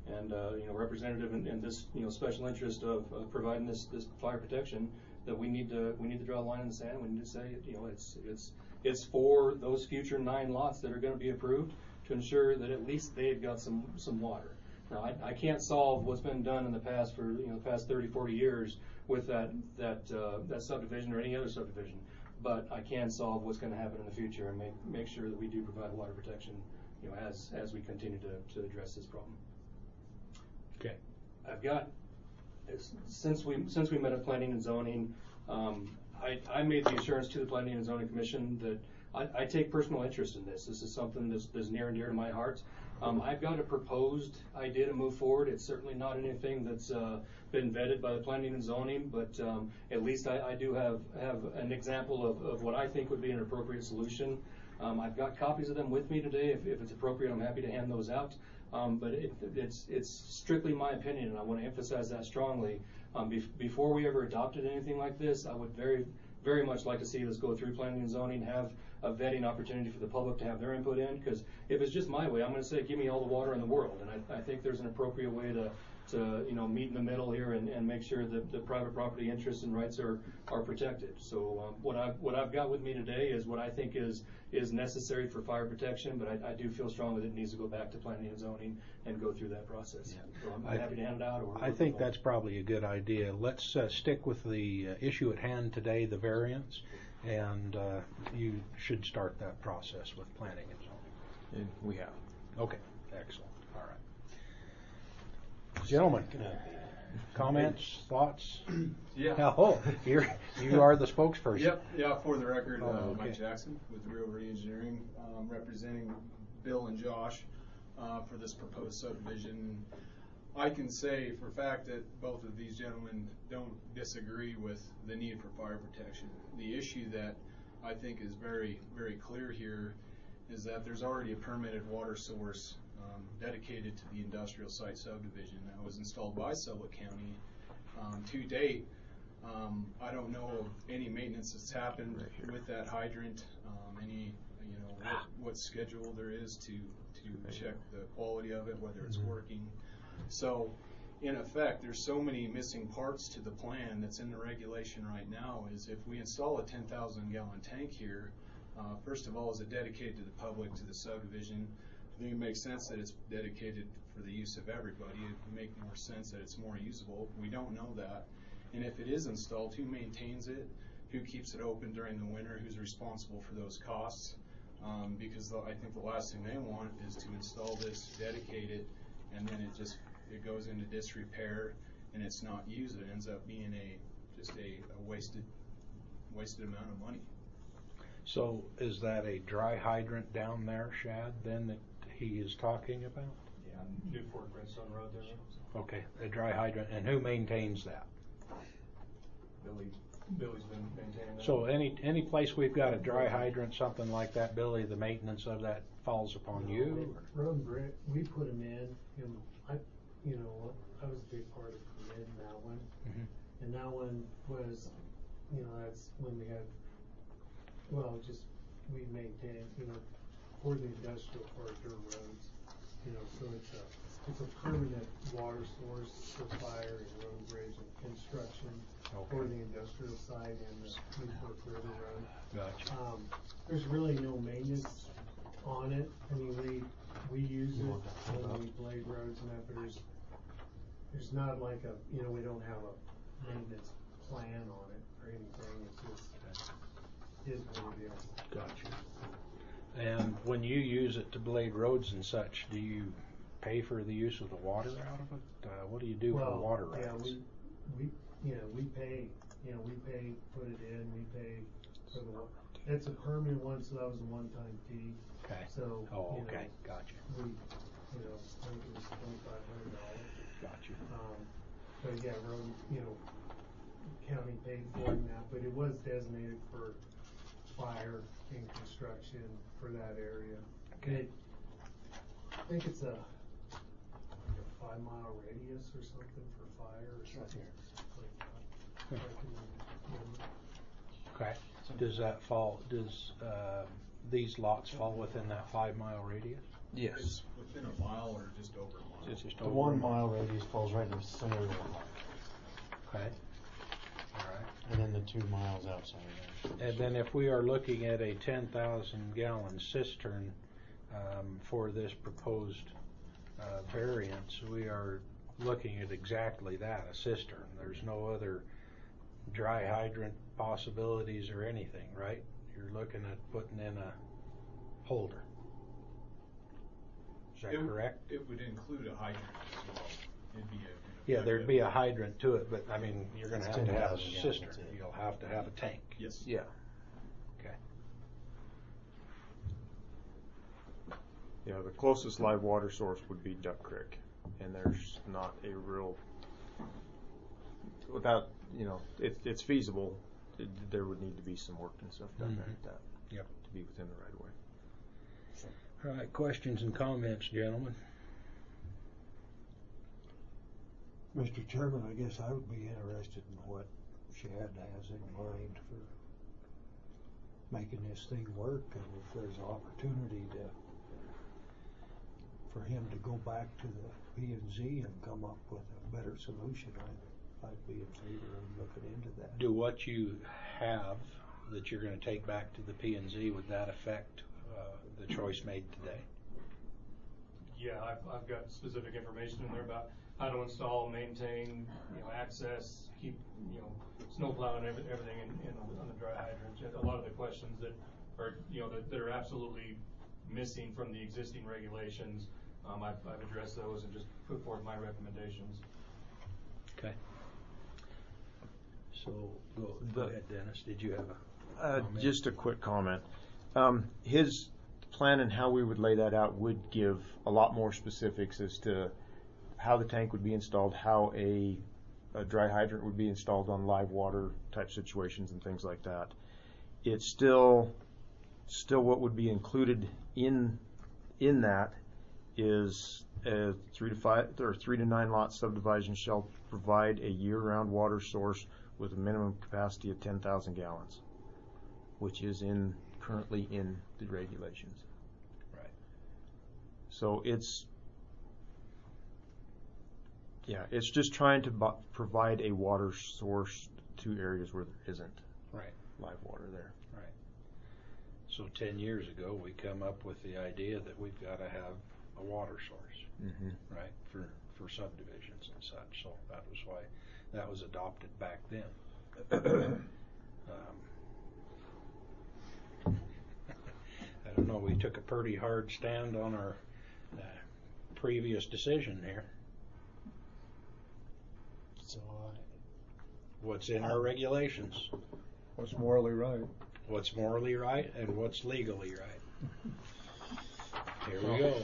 and, uh, you know, representative in, in this, you know, special interest of, of providing this, this fire protection, that we need to, we need to draw a line in the sand. We need to say, you know, it's, it's, it's for those future nine lots that are gonna be approved to ensure that at least they've got some, some water. Now, I, I can't solve what's been done in the past for, you know, the past thirty, forty years with that, that, uh, that subdivision or any other subdivision, but I can solve what's gonna happen in the future and make, make sure that we do provide water protection, you know, as, as we continue to, to address this problem. Okay. I've got, since we, since we met at Planning and Zoning, um, I, I made the assurance to the Planning and Zoning Commission that I, I take personal interest in this. This is something that's, that's near and dear to my heart. Um, I've got a proposed idea to move forward. It's certainly not anything that's uh, been vetted by the Planning and Zoning, but um, at least I, I do have, have an example of, of what I think would be an appropriate solution. Um, I've got copies of them with me today. If, if it's appropriate, I'm happy to hand those out. Um, but it, it's, it's strictly my opinion, and I want to emphasize that strongly. Um, bef before we ever adopted anything like this, I would very, very much like to see this go through Planning and Zoning, have a vetting opportunity for the public to have their input in, because if it's just my way, I'm going to say, give me all the water in the world, and I, I think there's an appropriate way to, to you know, meet in the middle here and, and make sure that the private property interests and rights are, are protected. So um, what I've, what I've got with me today is what I think is, is necessary for fire protection, but I, I do feel strongly that it needs to go back to Planning and Zoning and go through that process. Yeah. So I'm I, happy to hand it out. Or I think that's probably a good idea. Let's uh, stick with the uh, issue at hand today, the variance, and uh, you should start that process with Planning and Zoning. And we have. Okay, excellent. All right. Gentlemen, comments, thoughts? Yeah. Oh, you're, you are the spokesperson. Yep, yeah, for the record, Oh, uh, okay. Mike Jackson with Real Re-Engineering, um, representing Bill and Josh uh, for this proposed subdivision. I can say for a fact that both of these gentlemen don't disagree with the need for fire protection. The issue that I think is very, very clear here is that there's already a permitted water source um, dedicated to the industrial site subdivision that was installed by Sublette County. Um, to date, um, I don't know of any maintenance that's happened right with that hydrant, um, any, you know, what, what schedule there is to, to check the quality of it, whether it's Mm-hmm. working. So, in effect, there's so many missing parts to the plan that's in the regulation right now is if we install a ten thousand gallon tank here, uh, first of all, is it dedicated to the public, to the subdivision? I think it makes sense that it's dedicated for the use of everybody. It would make more sense that it's more usable. We don't know that. And if it is installed, who maintains it? Who keeps it open during the winter? Who's responsible for those costs? Um, because the, I think the last thing they want is to install this, dedicate it, and then it just it goes into disrepair and it's not used. It ends up being a just a, a wasted wasted amount of money. So is that a dry hydrant down there, Shad, then that he is talking about? Yeah, Newport Redstone Road there. Okay, a dry hydrant, and who maintains that? Billy, Billy's been maintaining that. So any any place we've got a dry hydrant, something like that, Billy, the maintenance of that falls upon you? or- Road and Brick, we put them in, and I, you know, I was a big part of creating that one. Mhm. And that one was, you know, that's when we had, well, just, we maintained, you know, for the industrial, for our dirt roads, you know, so it's a, it's a permanent water source for fire and road and bridge and construction for Okay. the industrial side and the Newport River Road. Gotcha. Um, there's really no maintenance on it. I mean, we, we use it when we blade roads and that, but there's, there's not like a, you know, we don't have a maintenance plan on it or anything. It's just, is what it is. Gotcha. And when you use it to blade roads and such, do you pay for the use of the water out of it? Uh, what do you do Well, for water yeah, rights? we, we, you know, we pay, you know, we pay, put it in, we pay for the, wa- it's a permanent one, so that was a one-time fee. Okay. So, Oh, you okay. know, Gotcha. we, you know, I think it was twenty-five hundred dollars. Gotcha. Um, but yeah, road, you know, county paid for it now, but it was designated for fire and construction for that area. Okay. It, I think it's a, like a five mile radius or something for fire or something like that. I can remember. Okay. Does that fall, does uh, these lots fall within that five mile radius? Yes. It's within a mile or just over a mile. It's just The over one a mile. mile radius falls right in the center of the park, Okay. All right. and then the two miles outside of that. And then if we are looking at a ten thousand gallon cistern um, for this proposed uh, variance, we are looking at exactly that, a cistern. There's no other dry hydrant possibilities or anything, right? You're looking at putting in a holder. Is that It- correct? It would include a hydrant as well. It'd be a. in Yeah, effect there'd a- be a hydrant to it, but I mean, you're gonna It's have to have a ten thousand gallons, cistern. that's it. You'll have to have a tank. Yes. Yeah. Okay. Yeah, the closest live water source would be Duck Creek, and there's not a real, without, you know, it, it's feasible, it, there would need to be some work and stuff done there Mhm. at that. Yep. To be within the right of way. All right, questions and comments, gentlemen? Mister Chairman, I guess I would be interested in what Shad has in mind for making this thing work, and if there's opportunity to, for him to go back to the P and Z and come up with a better solution, I, I'd be in favor of looking into that. Do what you have that you're gonna take back to the P and Z, would that affect uh, the choice made today? Yeah, I've, I've got specific information in there about how to install, maintain, you know, access, keep, you know, snow plowing, every- everything in, in on the dry hydrant. A lot of the questions that are, you know, that, that are absolutely missing from the existing regulations, um, I've, I've addressed those and just put forth my recommendations. Okay. So, go, go ahead, Dennis, did you have a Uh, comment? just a quick comment. Um, his plan and how we would lay that out would give a lot more specifics as to how the tank would be installed, how a, a dry hydrant would be installed on live water type situations and things like that. It's still, still what would be included in, in that is a three to five or three to nine lot subdivision shall provide a year-round water source with a minimum capacity of ten thousand gallons, which is in currently in the regulations. Right. So it's, yeah, it's just trying to bu- provide a water source to areas where there isn't Right. live water there. Right. So ten years ago, we come up with the idea that we've got to have a water source, Mm-hmm. right, for, for subdivisions and such. So that was why that was adopted back then. um, I don't know, we took a pretty hard stand on our uh, previous decision here. So I, What's in our regulations, What's morally right? what's morally right, and what's legally right. Here we go.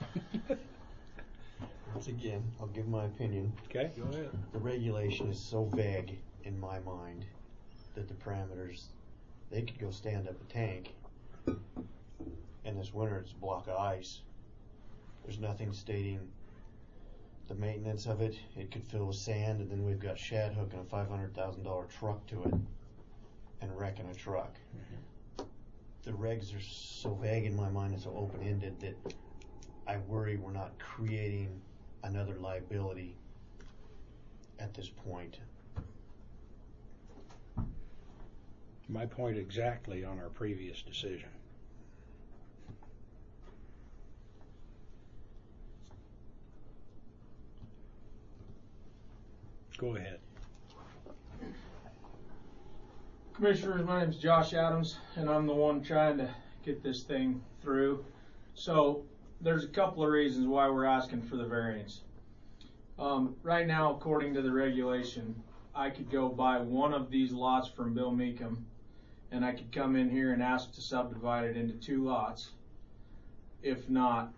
Once again, I'll give my opinion. Okay, go ahead. The regulation is so vague in my mind that the parameters, they could go stand up a tank, and this winter it's a block of ice. There's nothing stating the maintenance of it. It could fill with sand, and then we've got Shad hooking a five hundred thousand dollar truck to it and wrecking a truck. Mm-hmm. The regs are so vague in my mind and so open-ended that I worry we're not creating another liability at this point. My point exactly on our previous decision. Go ahead. Commissioners, my name is Josh Adams, and I'm the one trying to get this thing through. So there's a couple of reasons why we're asking for the variance. Um, right now, according to the regulation, I could go buy one of these lots from Bill Meekum, and I could come in here and ask to subdivide it into two lots. If not,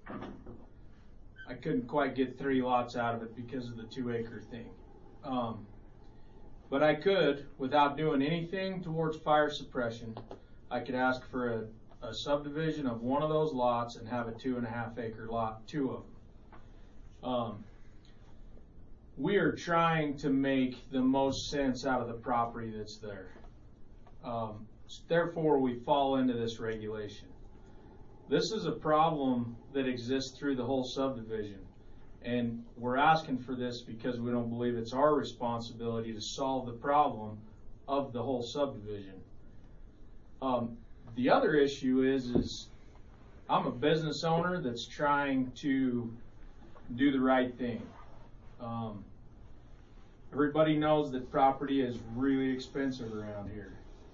I couldn't quite get three lots out of it because of the two acre thing. Um, but I could, without doing anything towards fire suppression, I could ask for a, a subdivision of one of those lots and have a two and a half acre lot, two of them. Um, we are trying to make the most sense out of the property that's there. Um, therefore, we fall into this regulation. this is a problem that exists through the whole subdivision. And we're asking for this because we don't believe it's our responsibility to solve the problem of the whole subdivision. Um, the other issue is, is I'm a business owner that's trying to do the right thing. Um, everybody knows that property is really expensive around here.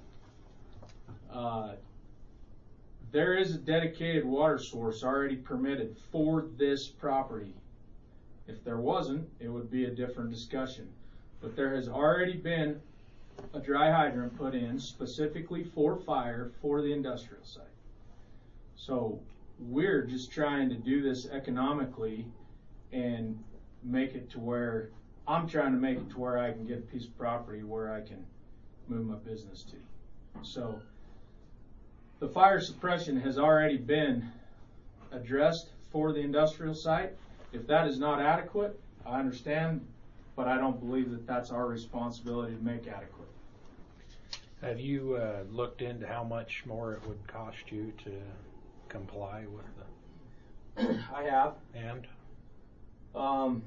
Uh, there is a dedicated water source already permitted for this property. If there wasn't, it would be a different discussion. But there has already been a dry hydrant put in specifically for fire for the industrial site. So we're just trying to do this economically and make it to where, I'm trying to make it to where I can get a piece of property where I can move my business to. So the fire suppression has already been addressed for the industrial site. If that is not adequate, I understand, but I don't believe that that's our responsibility to make adequate. Have you uh, looked into how much more it would cost you to comply with the? I have. And? Um,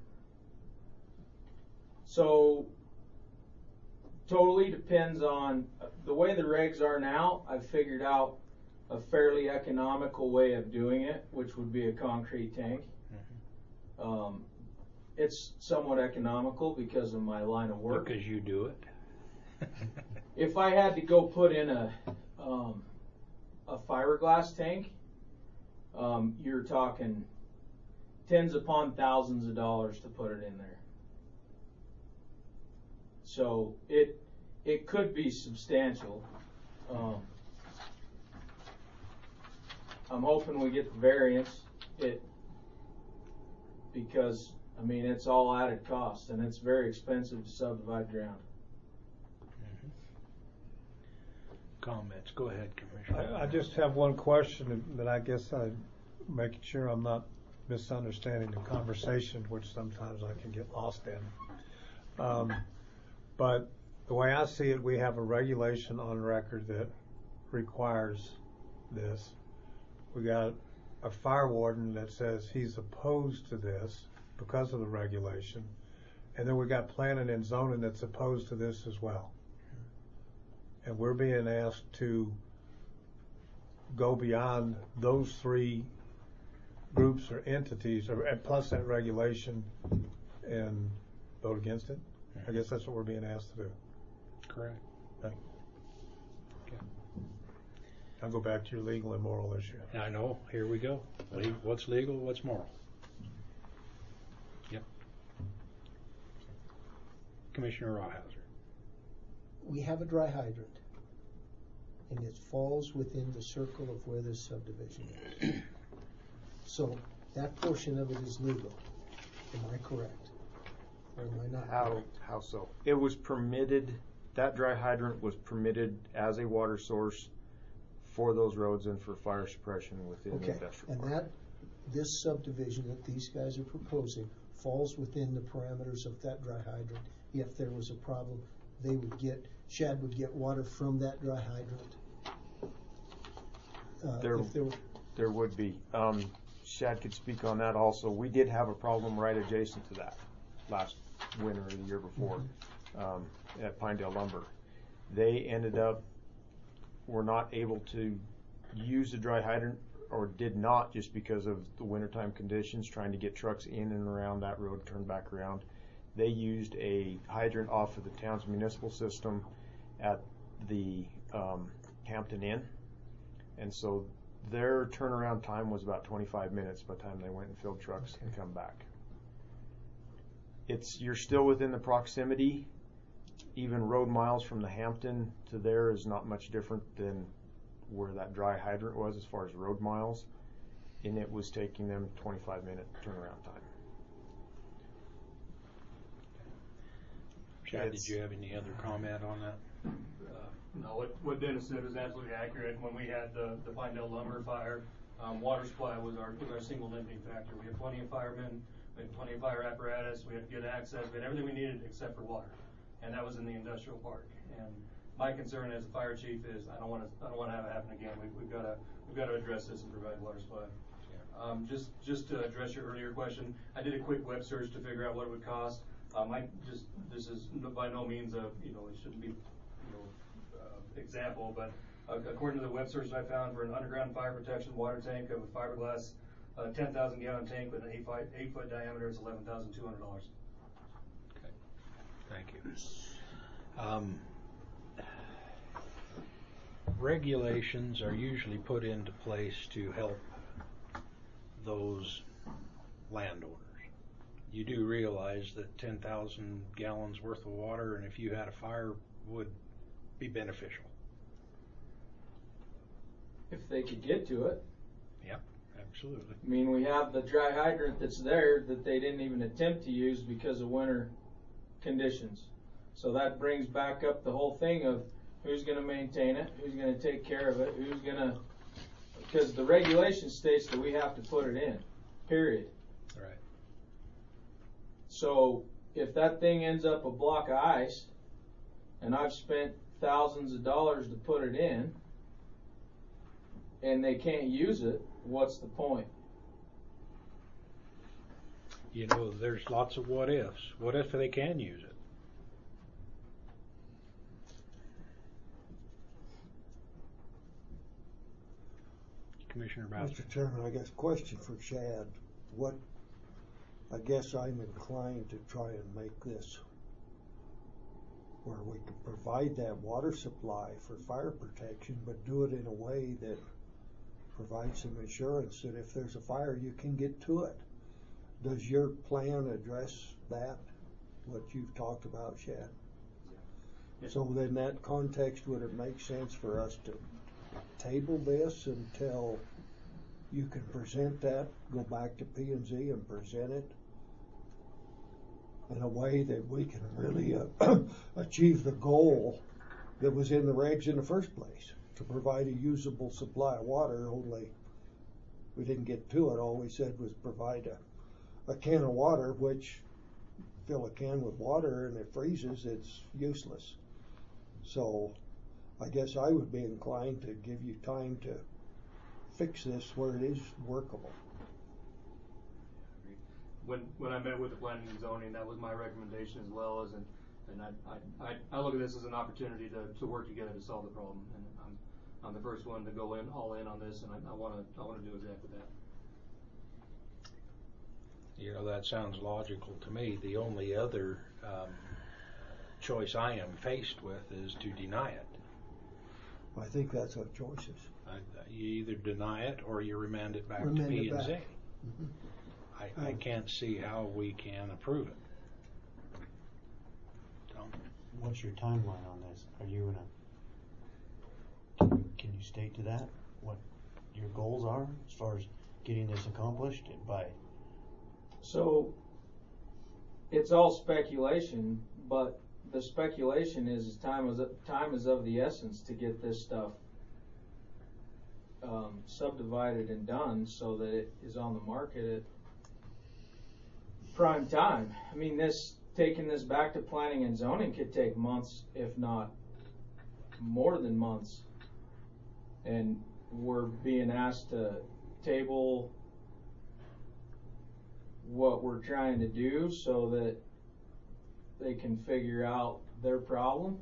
so, totally depends on the way the regs are now. I've figured out a fairly economical way of doing it, which would be a concrete tank. Mm-hmm. Um, it's somewhat economical because of my line of work. Because you do it. If I had to go put in a um, a fiberglass tank, um, you're talking tens upon thousands of dollars to put it in there. So it it could be substantial. Um, I'm hoping we get the variance. It because I mean it's all added cost and it's very expensive to subdivide ground. Comments. Go ahead, Commissioner. I, I just have one question, but I guess I'm making sure I'm not misunderstanding the conversation, which sometimes I can get lost in. Um, but the way I see it, we have a regulation on record that requires this. We got a fire warden that says he's opposed to this because of the regulation, and then we got planning and zoning that's opposed to this as well. And we're being asked to go beyond those three groups or entities, or plus that regulation, and vote against it. I guess that's what we're being asked to do. Correct. Thank you. Okay. I'll go back to your legal and moral issue. I know. Here we go. What's legal? What's moral? Yep. Commissioner Rawhauser. We have a dry hydrant, and it falls within the circle of where this subdivision is. So that portion of it is legal. Am I correct? Or am I not How, correct? how so? It was permitted, that dry hydrant was permitted as a water source for those roads and for fire suppression within the Okay, industrial and park. that, this subdivision that these guys are proposing falls within the parameters of that dry hydrant. If there was a problem, they would get, Shad would get water from that dry hydrant. Uh, There, if there were, there would be. Um, Shad could speak on that also. We did have a problem right adjacent to that last winter or the year before, um, at Pinedale Lumber. They ended up, were not able to use the dry hydrant, or did not, just because of the wintertime conditions, trying to get trucks in and around that road, turn back around. They used a hydrant off of the town's municipal system at the um, Hampton Inn, and so their turnaround time was about twenty-five minutes by the time they went and filled trucks and come back. It's, you're still within the proximity. Even road miles from the Hampton to there is not much different than where that dry hydrant was as far as road miles, and it was taking them twenty-five minute turnaround time. Chad, did you have any other comment on that? Uh, no, what, what Dennis said is absolutely accurate. When we had the, the Pinedale lumber fire, um, water supply was our, was our single limiting factor. We had plenty of firemen, we had plenty of fire apparatus, we had good access, we had everything we needed except for water. And that was in the industrial park. And my concern as a fire chief is I don't want to I don't want to have it happen again. We've, we've got to we've got to address this and provide water supply. Um, just just to address your earlier question, I did a quick web search to figure out what it would cost. Um, I just this is by no means a you know it shouldn't be you know uh, example, but uh, according to the web search I found for an underground fire protection water tank of a fiberglass uh, ten thousand gallon tank with an eight foot eight foot diameter, it's eleven thousand two hundred dollars. Okay, thank you. Um, regulations are usually put into place to help those landowners. You do realize that ten thousand gallons worth of water, and if you had a fire, would be beneficial. If they could get to it. Yep, absolutely. I mean, we have the dry hydrant that's there that they didn't even attempt to use because of winter conditions. So that brings back up the whole thing of who's going to maintain it, who's going to take care of it, who's going to, because the regulation states that we have to put it in, period. Right. So if that thing ends up a block of ice, and I've spent thousands of dollars to put it in, and they can't use it, what's the point? You know, there's lots of what ifs. What if they can use it? Commissioner Bowser. Mister Chairman, I guess question for Chad. What, I guess I'm inclined to try and make this where we can provide that water supply for fire protection, but do it in a way that provides some assurance that if there's a fire, you can get to it. Does your plan address that, what you've talked about, Chad? Yeah. So then in that context, would it make sense for us to table this until you can present that, go back to P and Z and present it in a way that we can really uh, achieve the goal that was in the regs in the first place, to provide a usable supply of water, only we didn't get to it. All we said was provide a, a can of water, which fill a can with water and it freezes, it's useless. So I guess I would be inclined to give you time to fix this where it is workable. When when I met with the planning and zoning, that was my recommendation as well. As and and I, I I look at this as an opportunity to, to work together to solve the problem. And I'm I'm the first one to go in all in on this, and I want to I want to do exactly that. You know, that sounds logical to me. The only other um, choice I am faced with is to deny it. I think that's our choices. I, you either deny it or you remand it back Remand to P it and Z. back. Mm-hmm. I, I can't see how we can approve it. Tom? What's your timeline on this? Are you in a, can you, can you state to that what your goals are as far as getting this accomplished by? So it's all speculation, but the speculation is time is time is of the essence to get this stuff um, subdivided and done so that it is on the market at prime time. I mean, this taking this back to planning and zoning could take months, if not more than months, and we're being asked to table what we're trying to do so that they can figure out their problem.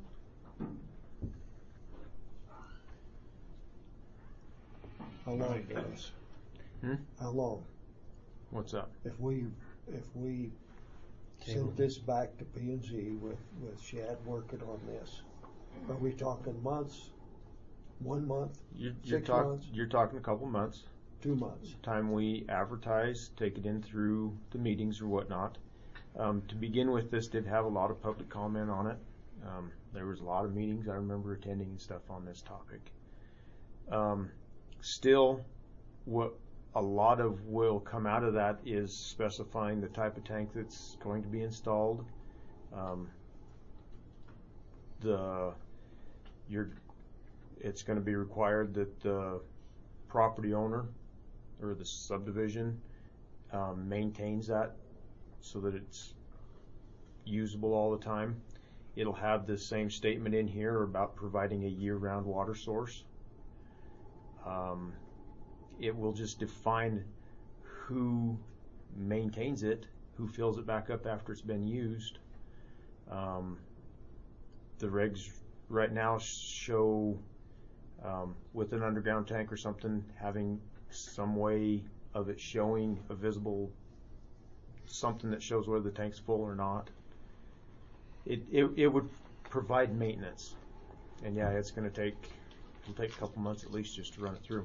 How long, Dennis? Hmm? How long? What's up? If we if we send this back to P and Z with with Shad working on this, are we talking months? One month? You're, you're, Six talk, months? you're talking a couple months. Two months. Time we advertise, take it in through the meetings or whatnot. Um, to begin with, this did have a lot of public comment on it. Um, there was a lot of meetings I remember attending and stuff on this topic. Um, still, what a lot of will come out of that is specifying the type of tank that's going to be installed. Um, the you're, it's going to be required that the property owner or the subdivision um, maintains that so that it's usable all the time. it'll have the same statement in here about providing a year-round water source. Um, it will just define who maintains it, who fills it back up after it's been used. Um, the regs right now show um, with an underground tank or something having some way of it showing a visible something that shows whether the tank's full or not. It it, it would provide maintenance, and yeah, it's going to take it'll take a couple months at least just to run it through.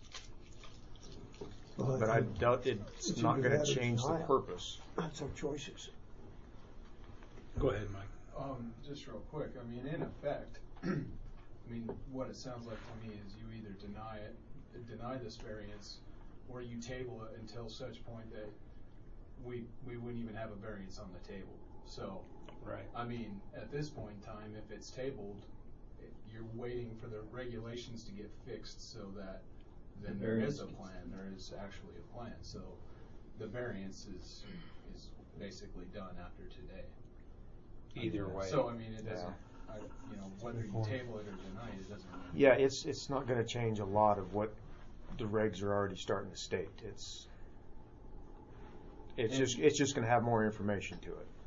Well, But I doubt it's it's not either going that to or change the deny it. purpose. That's our choices. Go ahead, Mike. Um, just real quick, I mean, in effect, I mean, what it sounds like to me is you either deny it, deny this variance, or you table it until such point that we, we wouldn't even have a variance on the table. So, right. I mean, at this point in time, if it's tabled, it, you're waiting for the regulations to get fixed so that then there is a plan, there is actually a plan. So the variance is, is basically done after today. Either way. So, I mean, it doesn't, Yeah. I, you know, whether you table it or deny it, it doesn't really. Yeah, it's it's not going to change a lot of what the regs are already starting to state. It's it's And- just it's just going to have more information to it.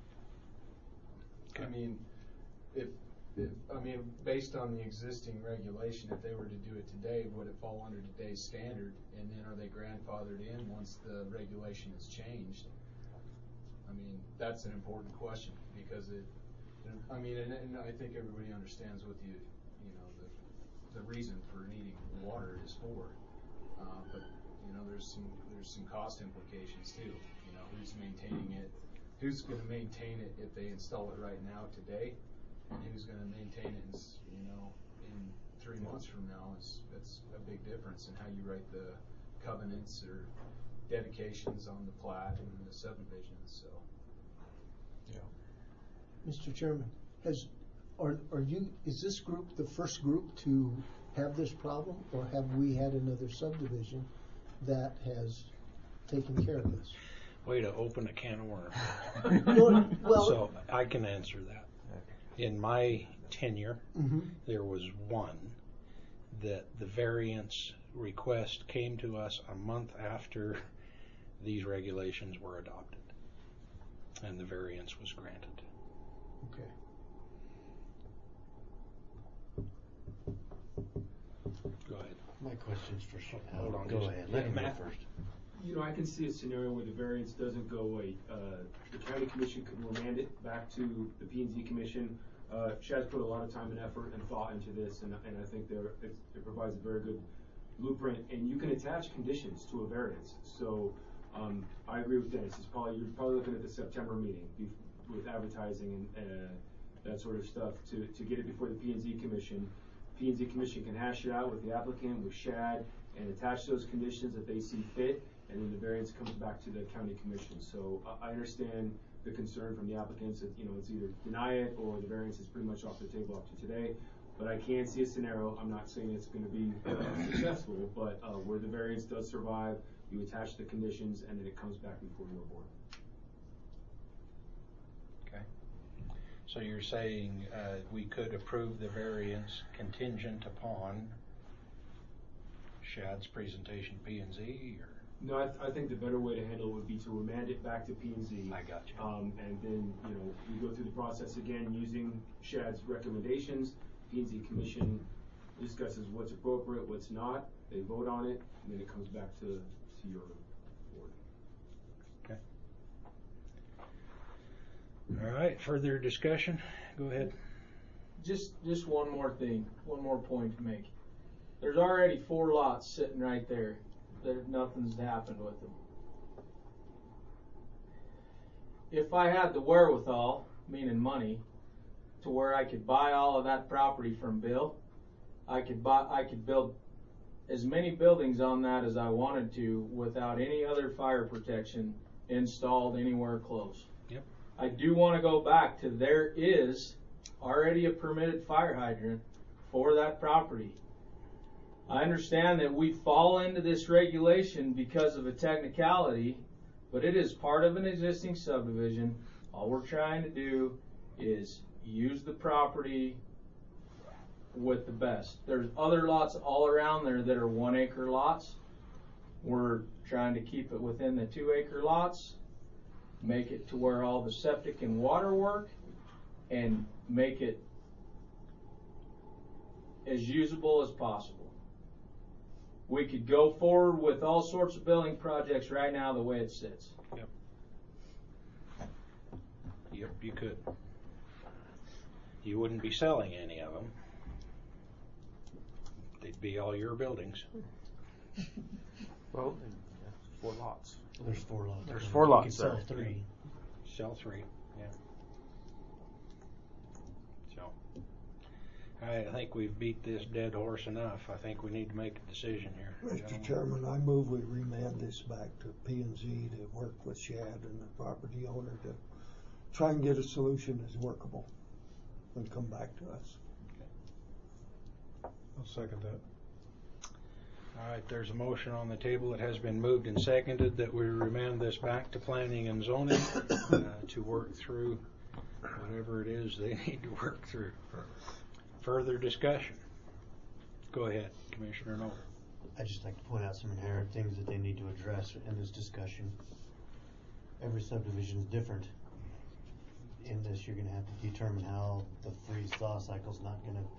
I mean, if, if, I mean, based on the existing regulation, if they were to do it today, would it fall under today's standard? And then are they grandfathered in once the regulation is changed? I mean, that's an important question because it, I mean, and, and I think everybody understands what the, you know, the, the reason for needing water is for. Uh, but, you know, there's some, there's some cost implications too. You know, who's maintaining it? Who's going to maintain it if they install it right now today, and who's going to maintain it, in, you know, in three months from now? Is that's a big difference in how you write the covenants or dedications on the plat and the subdivisions. So, yeah. Mister Chairman, has are are you is this group the first group to have this problem, or have we had another subdivision that has taken care of this? Way to open a can of worms. No, well, So I can answer that. In my tenure, Mhm. there was one that the variance request came to us a month after these regulations were adopted, and the variance was granted. Okay. Go ahead. My question's for Sh- Hold uh, on Go just- ahead, yeah, let him go Matt. first. You know, I can see a scenario where the variance doesn't go away. Uh, the county commission could remand it back to the P and Z commission. Uh, Shad's put a lot of time and effort and thought into this, and, and I think there, it, it provides a very good blueprint. And you can attach conditions to a variance. So um, I agree with Dennis. It's probably you're probably looking at the September meeting be, with advertising and uh, that sort of stuff to, to get it before the P and Z commission. P and Z commission can hash it out with the applicant, with Shad, and attach those conditions that they see fit. And then the variance comes back to the county commission. So uh, I understand the concern from the applicants that, you know, it's either deny it or the variance is pretty much off the table up to today. But I can see a scenario, I'm not saying it's going to be uh, successful, but uh, where the variance does survive, you attach the conditions and then it comes back before your board. Okay. So you're saying uh, we could approve the variance contingent upon Shad's presentation to P and Z, or? No, I, th I think the better way to handle it would be to remand it back to P and Z. I got you. Um, and then, you know, we go through the process again using Shad's recommendations. P and Z commission discusses what's appropriate, what's not. They vote on it, and then it comes back to, to your board. Okay. All right, further discussion? Go ahead. Just, just one more thing, one more point to make. There's already four lots sitting right there. There, nothing's happened with them. If I had the wherewithal, meaning money, to where I could buy all of that property from Bill, I could buy, I could build as many buildings on that as I wanted to without any other fire protection installed anywhere close. Yep. I do want to go back to there is already a permitted fire hydrant for that property. I understand that we fall into this regulation because of a technicality, but it is part of an existing subdivision. All we're trying to do is use the property with the best. There's other lots all around there that are one acre lots. We're trying to keep it within the two acre lots, make it to where all the septic and water work, and make it as usable as possible. We could go forward with all sorts of building projects right now the way it sits. Yep. Yep, you could. You wouldn't be selling any of them. They'd be all your buildings. Well, four lots. There's four lots. There's four You lots could sell there. three. Sell three, yeah. So, I think we've beat this dead horse enough. I think we need to make a decision here. Mister Chairman, I move we remand this back to P and Z to work with Shad and the property owner to try and get a solution that's workable and come back to us. I'll second that. All right, there's a motion on the table. It has been moved and seconded that we remand this back to planning and zoning uh, to work through whatever it is they need to work through. Further discussion? Go ahead, Commissioner Noel. I'd just like to point out some inherent things that they need to address in this discussion. Every subdivision is different. In this, you're going to have to determine how the freeze-thaw cycle is not going to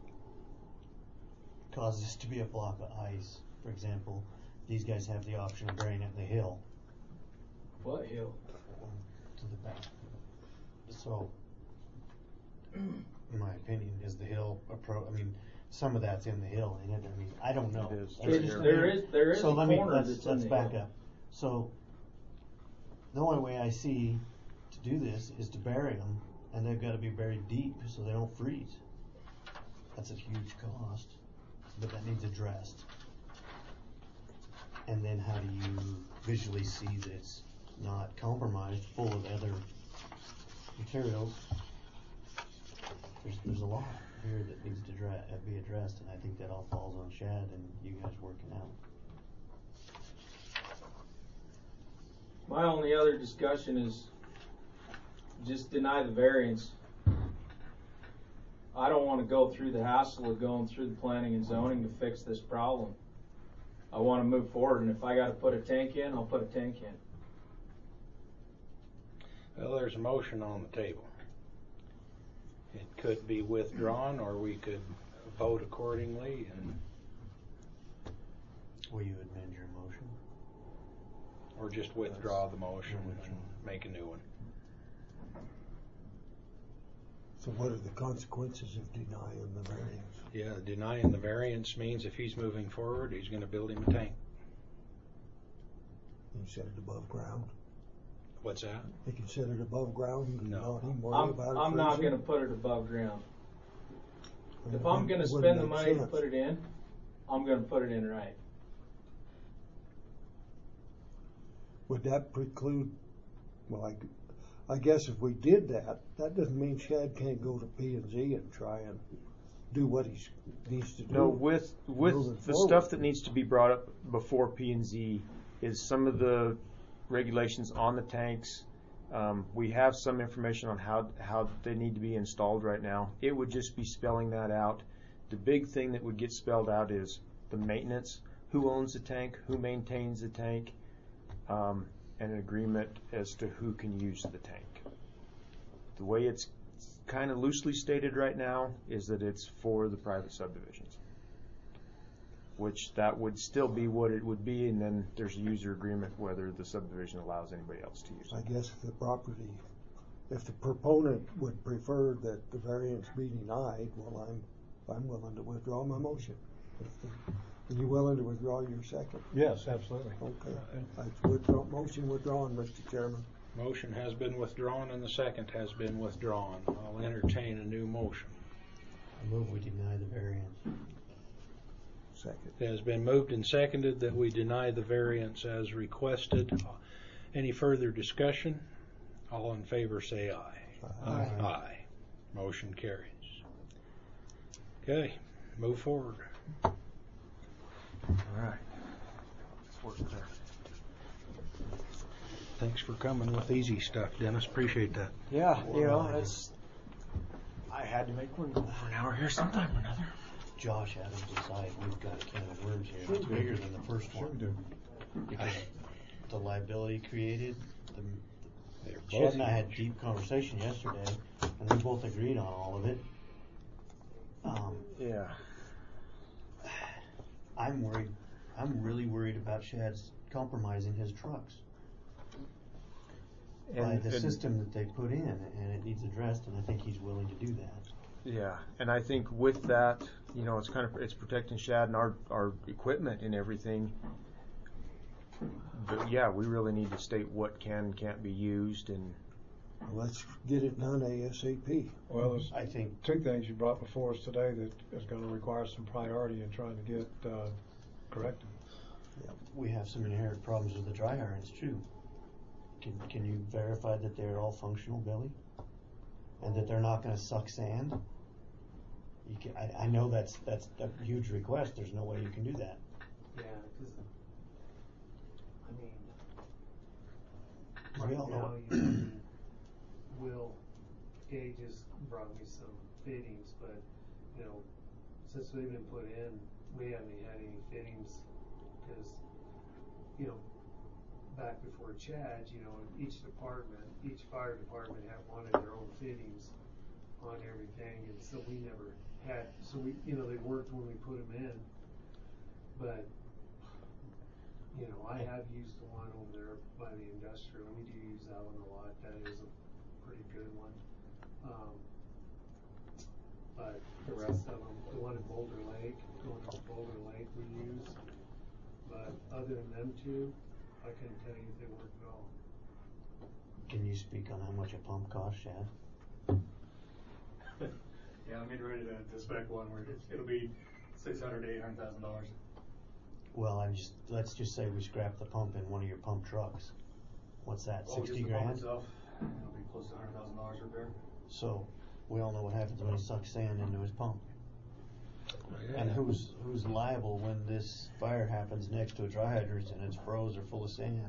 cause this to be a block of ice. For example, these guys have the option of burying it in the hill. What hill? To the back. So, in my opinion, is the hill appro? I mean, some of that's in the hill, ain't it? I mean, I don't know. It is. That's There just- is- there is- there is So a let me corner let's that's in let's the back hill. up. So, the only way I see to do this is to bury them, and they've got to be buried deep so they don't freeze. That's a huge cost, but that needs addressed. And then how do you visually see that it's not compromised, full of other materials? There's, there's a lot here that needs to dra- uh, be addressed, and I think that all falls on Shad and you guys working out. My only other discussion is just deny the variance. I don't want to go through the hassle of going through the planning and zoning to fix this problem. I want to move forward, and if I got to put a tank in, I'll put a tank in. Well, there's a motion on the table. It could be withdrawn, or we could vote accordingly. And Will you amend your motion? or just withdraw the motion and make a new one. So what are the consequences of denying the variance? Yeah, denying the variance means if he's moving forward, he's going to build him a tank. You set it above ground? What's that? You can set it above ground and No. not even worry I'm, about it I'm not freezing? going to put it above ground. Well, If it I'm going to wouldn't spend the make money to sense. put it in, I'm going to put it in right. Would that preclude, well, I, I guess if we did that, that doesn't mean Shad can't go to P and Z and try and do what he needs to do. No, with with moving the forward. stuff that needs to be brought up before P and Z is some of the regulations on the tanks. Um, we have some information on how how they need to be installed right now. It would just be spelling that out. The big thing that would get spelled out is the maintenance, who owns the tank, who maintains the tank, um, and an agreement as to who can use the tank. The way it's kind of loosely stated right now is that it's for the private subdivisions, which that would still be what it would be, and then there's a user agreement whether the subdivision allows anybody else to use I it. guess if the property, if the proponent would prefer that the variance be denied, well, I'm, I'm willing to withdraw my motion. If the- Are you willing to withdraw your second? Yes, absolutely. Okay. That's withdraw, motion withdrawn, Mister Chairman. Motion has been withdrawn and the second has been withdrawn. I'll entertain a new motion. I move we deny the variance. Second. It has been moved and seconded that we deny the variance as requested. Any further discussion? All in favor say aye. Aye. Aye. Motion carries. Okay, move forward. All right. Let's work there. Thanks for coming with easy stuff, Dennis. Appreciate that. Yeah, you know, it's had to make one go for an hour here sometime or another. Josh Adams aside, we've got a can of worms here Sure that's we do. bigger than the first Sure one. we do. Because the liability created, the, They're Chad both and I had huge. deep conversation yesterday, and we both agreed on all of it. Um, Yeah. I'm worried, I'm really worried about Chad's compromising his trucks by And, the and system that they put in, and it needs addressed, and I think he's willing to do that. yeah, and I think with that, you know, it's kind of it's protecting Shad and our our equipment and everything. But yeah, we really need to state what can and can't be used, and Let's get it done ASAP. Well, there's I think two things you brought before us today that is going to require some priority in trying to get uh, corrected. we have some inherent problems with the dry irons too. Can can you verify that they're all functional, Billy? And that they're not going to suck sand? You can, I, I know that's that's a huge request. There's no way you can do that. Yeah, because, I mean, We right all know now, it. you know, Will Gage has brought me some fittings, but, you know, since they've been put in, we haven't had any fittings, because, you know, back before Chad, you know, each department, each fire department had wanted their own fittings on everything, and so we never had, so we, you know, they worked when we put them in, but, you know, I have used the one over there by the industrial, we do use that one a lot, that is a pretty good one. Um, but the rest of them, the one in Boulder Lake, going to Boulder Lake we use, but other than them two, I couldn't tell you if they work at all. Can you speak on how much a pump costs, Chad? Yeah, I'm getting ready to, to spec one where it's, it'll be six hundred to eight hundred thousand dollars. Well, I'm just let's just say we scrap the pump in one of your pump trucks. What's that? Oh, Sixty just the pump grand. itself, it'll be close to a hundred thousand dollars repair. So we all know what happens when he sucks sand into his pump. Yeah. And who's who's liable when this fire happens next to a dry hydrant and it's froze or full of sand?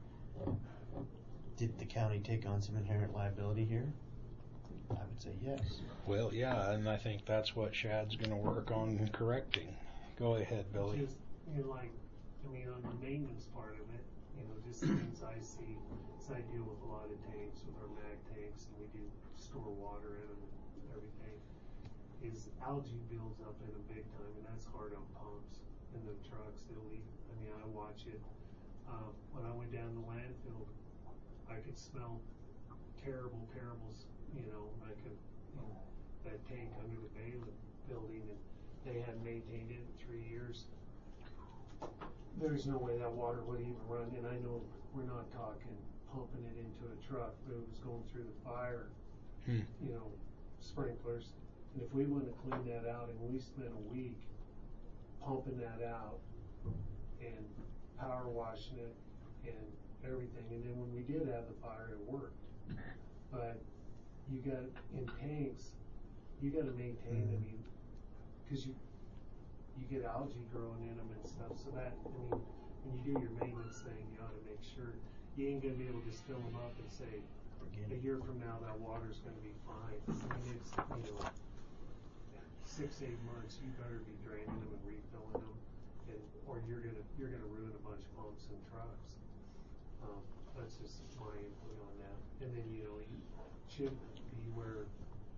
Did the county take on some inherent liability here? I would say yes. Well, yeah, and I think that's what Shad's going to work on correcting. Go ahead, Billy. Just, you know, like, I mean, on the maintenance part of it, you know, just things I see, so I deal with a lot of tanks with our mag tanks, and we do store water in them and everything, is algae builds up in them big time, and that's hard on pumps in the trucks. They'll leave, I mean, I watch it. Um, when I went down the landfill, I could smell terrible, terrible, you know, like a, you know, that tank under the Bailiff building, and they hadn't maintained it in three years. There's no way that water would even run, and I know we're not talking pumping it into a truck, but it was going through the fire, Hmm. you know, sprinklers. And if we wouldn't have cleaned that out, and we spent a week pumping that out and power washing it and everything, and then when we did have the fire, it worked. But you got, in tanks, you gotta maintain, I mean, cause you, you get algae growing in them and stuff, so that, I mean, when you do your maintenance thing, you ought to make sure, you ain't gonna be able to just fill them up and say, a year from now, that water's gonna be fine. I mean, it's, you know, six, eight months, you better be draining them and refilling them, and, or you're gonna, you're gonna ruin a bunch of pumps and trucks. Um, that's just my input on that. And then, you know, you should be where,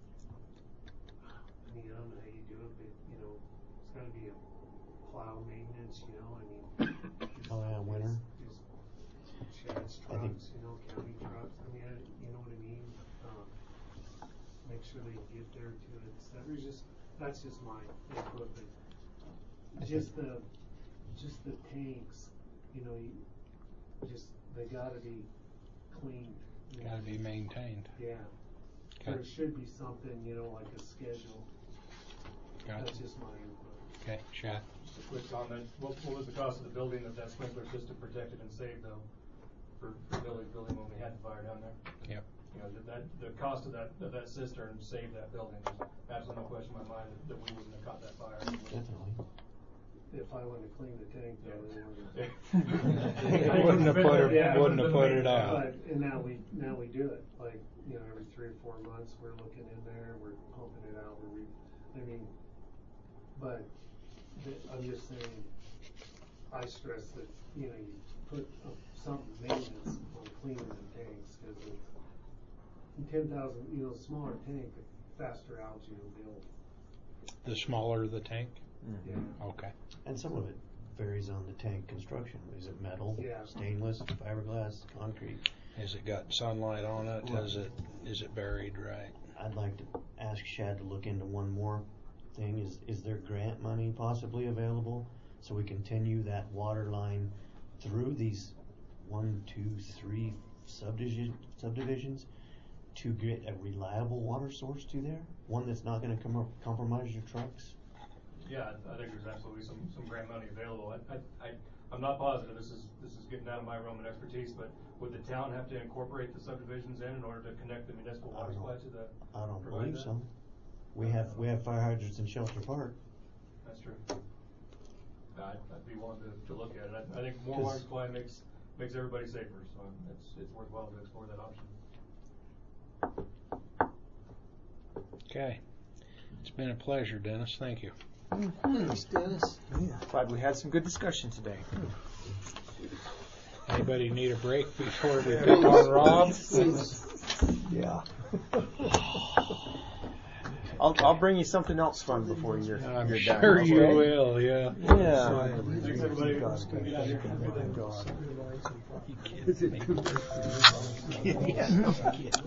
I mean, I don't know how you do it, but, you know, it's gotta be a plow maintenance, you know, I mean. Oh yeah, winter. Just Chad's I think- trucks, you know, county trucks, I mean, I- you know what I mean? Um, make sure they get there to it, so there's just, that's just my input, but just the, just the tanks, you know, you, just, they gotta be cleaned. you know. Got to be maintained. Yeah. Okay. There should be something, you know, like a schedule. Gotcha. That's just my input. Okay, Shad. Just a quick comment, what, what was the cost of the building that that sprinkler system protected and saved though? For, for Billy's building when we had the fire down there? Yep. You know, that, that, the cost of that, of that cistern saved that building, there's absolutely no question in my mind that, that we wouldn't have caught that fire. Definitely. If I wouldn't have cleaned the tank, though, they wouldn't Yeah. have. Wouldn't have put it- Yeah, wouldn't have put it but- out. And now we, now we do it, like, you know, every three or four months, we're looking in there, we're pumping it out, we're, re- I mean, but the- I'm just saying, I stress that, you know, you put uh, some maintenance on cleaning the tanks, cause it's ten thousand, you know, smaller tank, the faster algae will build. The smaller the tank? Yeah. Okay. And some of it varies on the tank construction. Is it metal, Yeah. stainless, fiberglass, concrete? Has it got sunlight on it? Right. Is it is it buried right? I'd like to ask Shad to look into one more thing. Is is there grant money possibly available so we continue that water line through these one, two, three subdivision subdivisions to get a reliable water source to there? One that's not going to com- compromise your trucks? Yeah, I I think there's absolutely some, some grant money available. I, I, I, I'm not positive, this is, this is getting out of my realm of expertise, but would the town have to incorporate the subdivisions in in order to connect the municipal water supply to the? I don't provide believe that? so. We have we have fire hydrants in Shelter Park. That's true. I'd, I'd be willing to, to look at it. I, I think more 'Cause- water supply makes, makes everybody safer, so it's, it's worthwhile to explore that option. Okay. It's been a pleasure, Dennis. Thank you. Thanks, Dennis. Glad we had some good discussion today. Anybody need a break before we pick on Rob? Yeah. I'll I'll bring you something else fun before you're, I'm you're sure done. you okay? will, yeah. Yeah. Thanks, everybody. Get out here. You kidding me? Yeah, no kidding.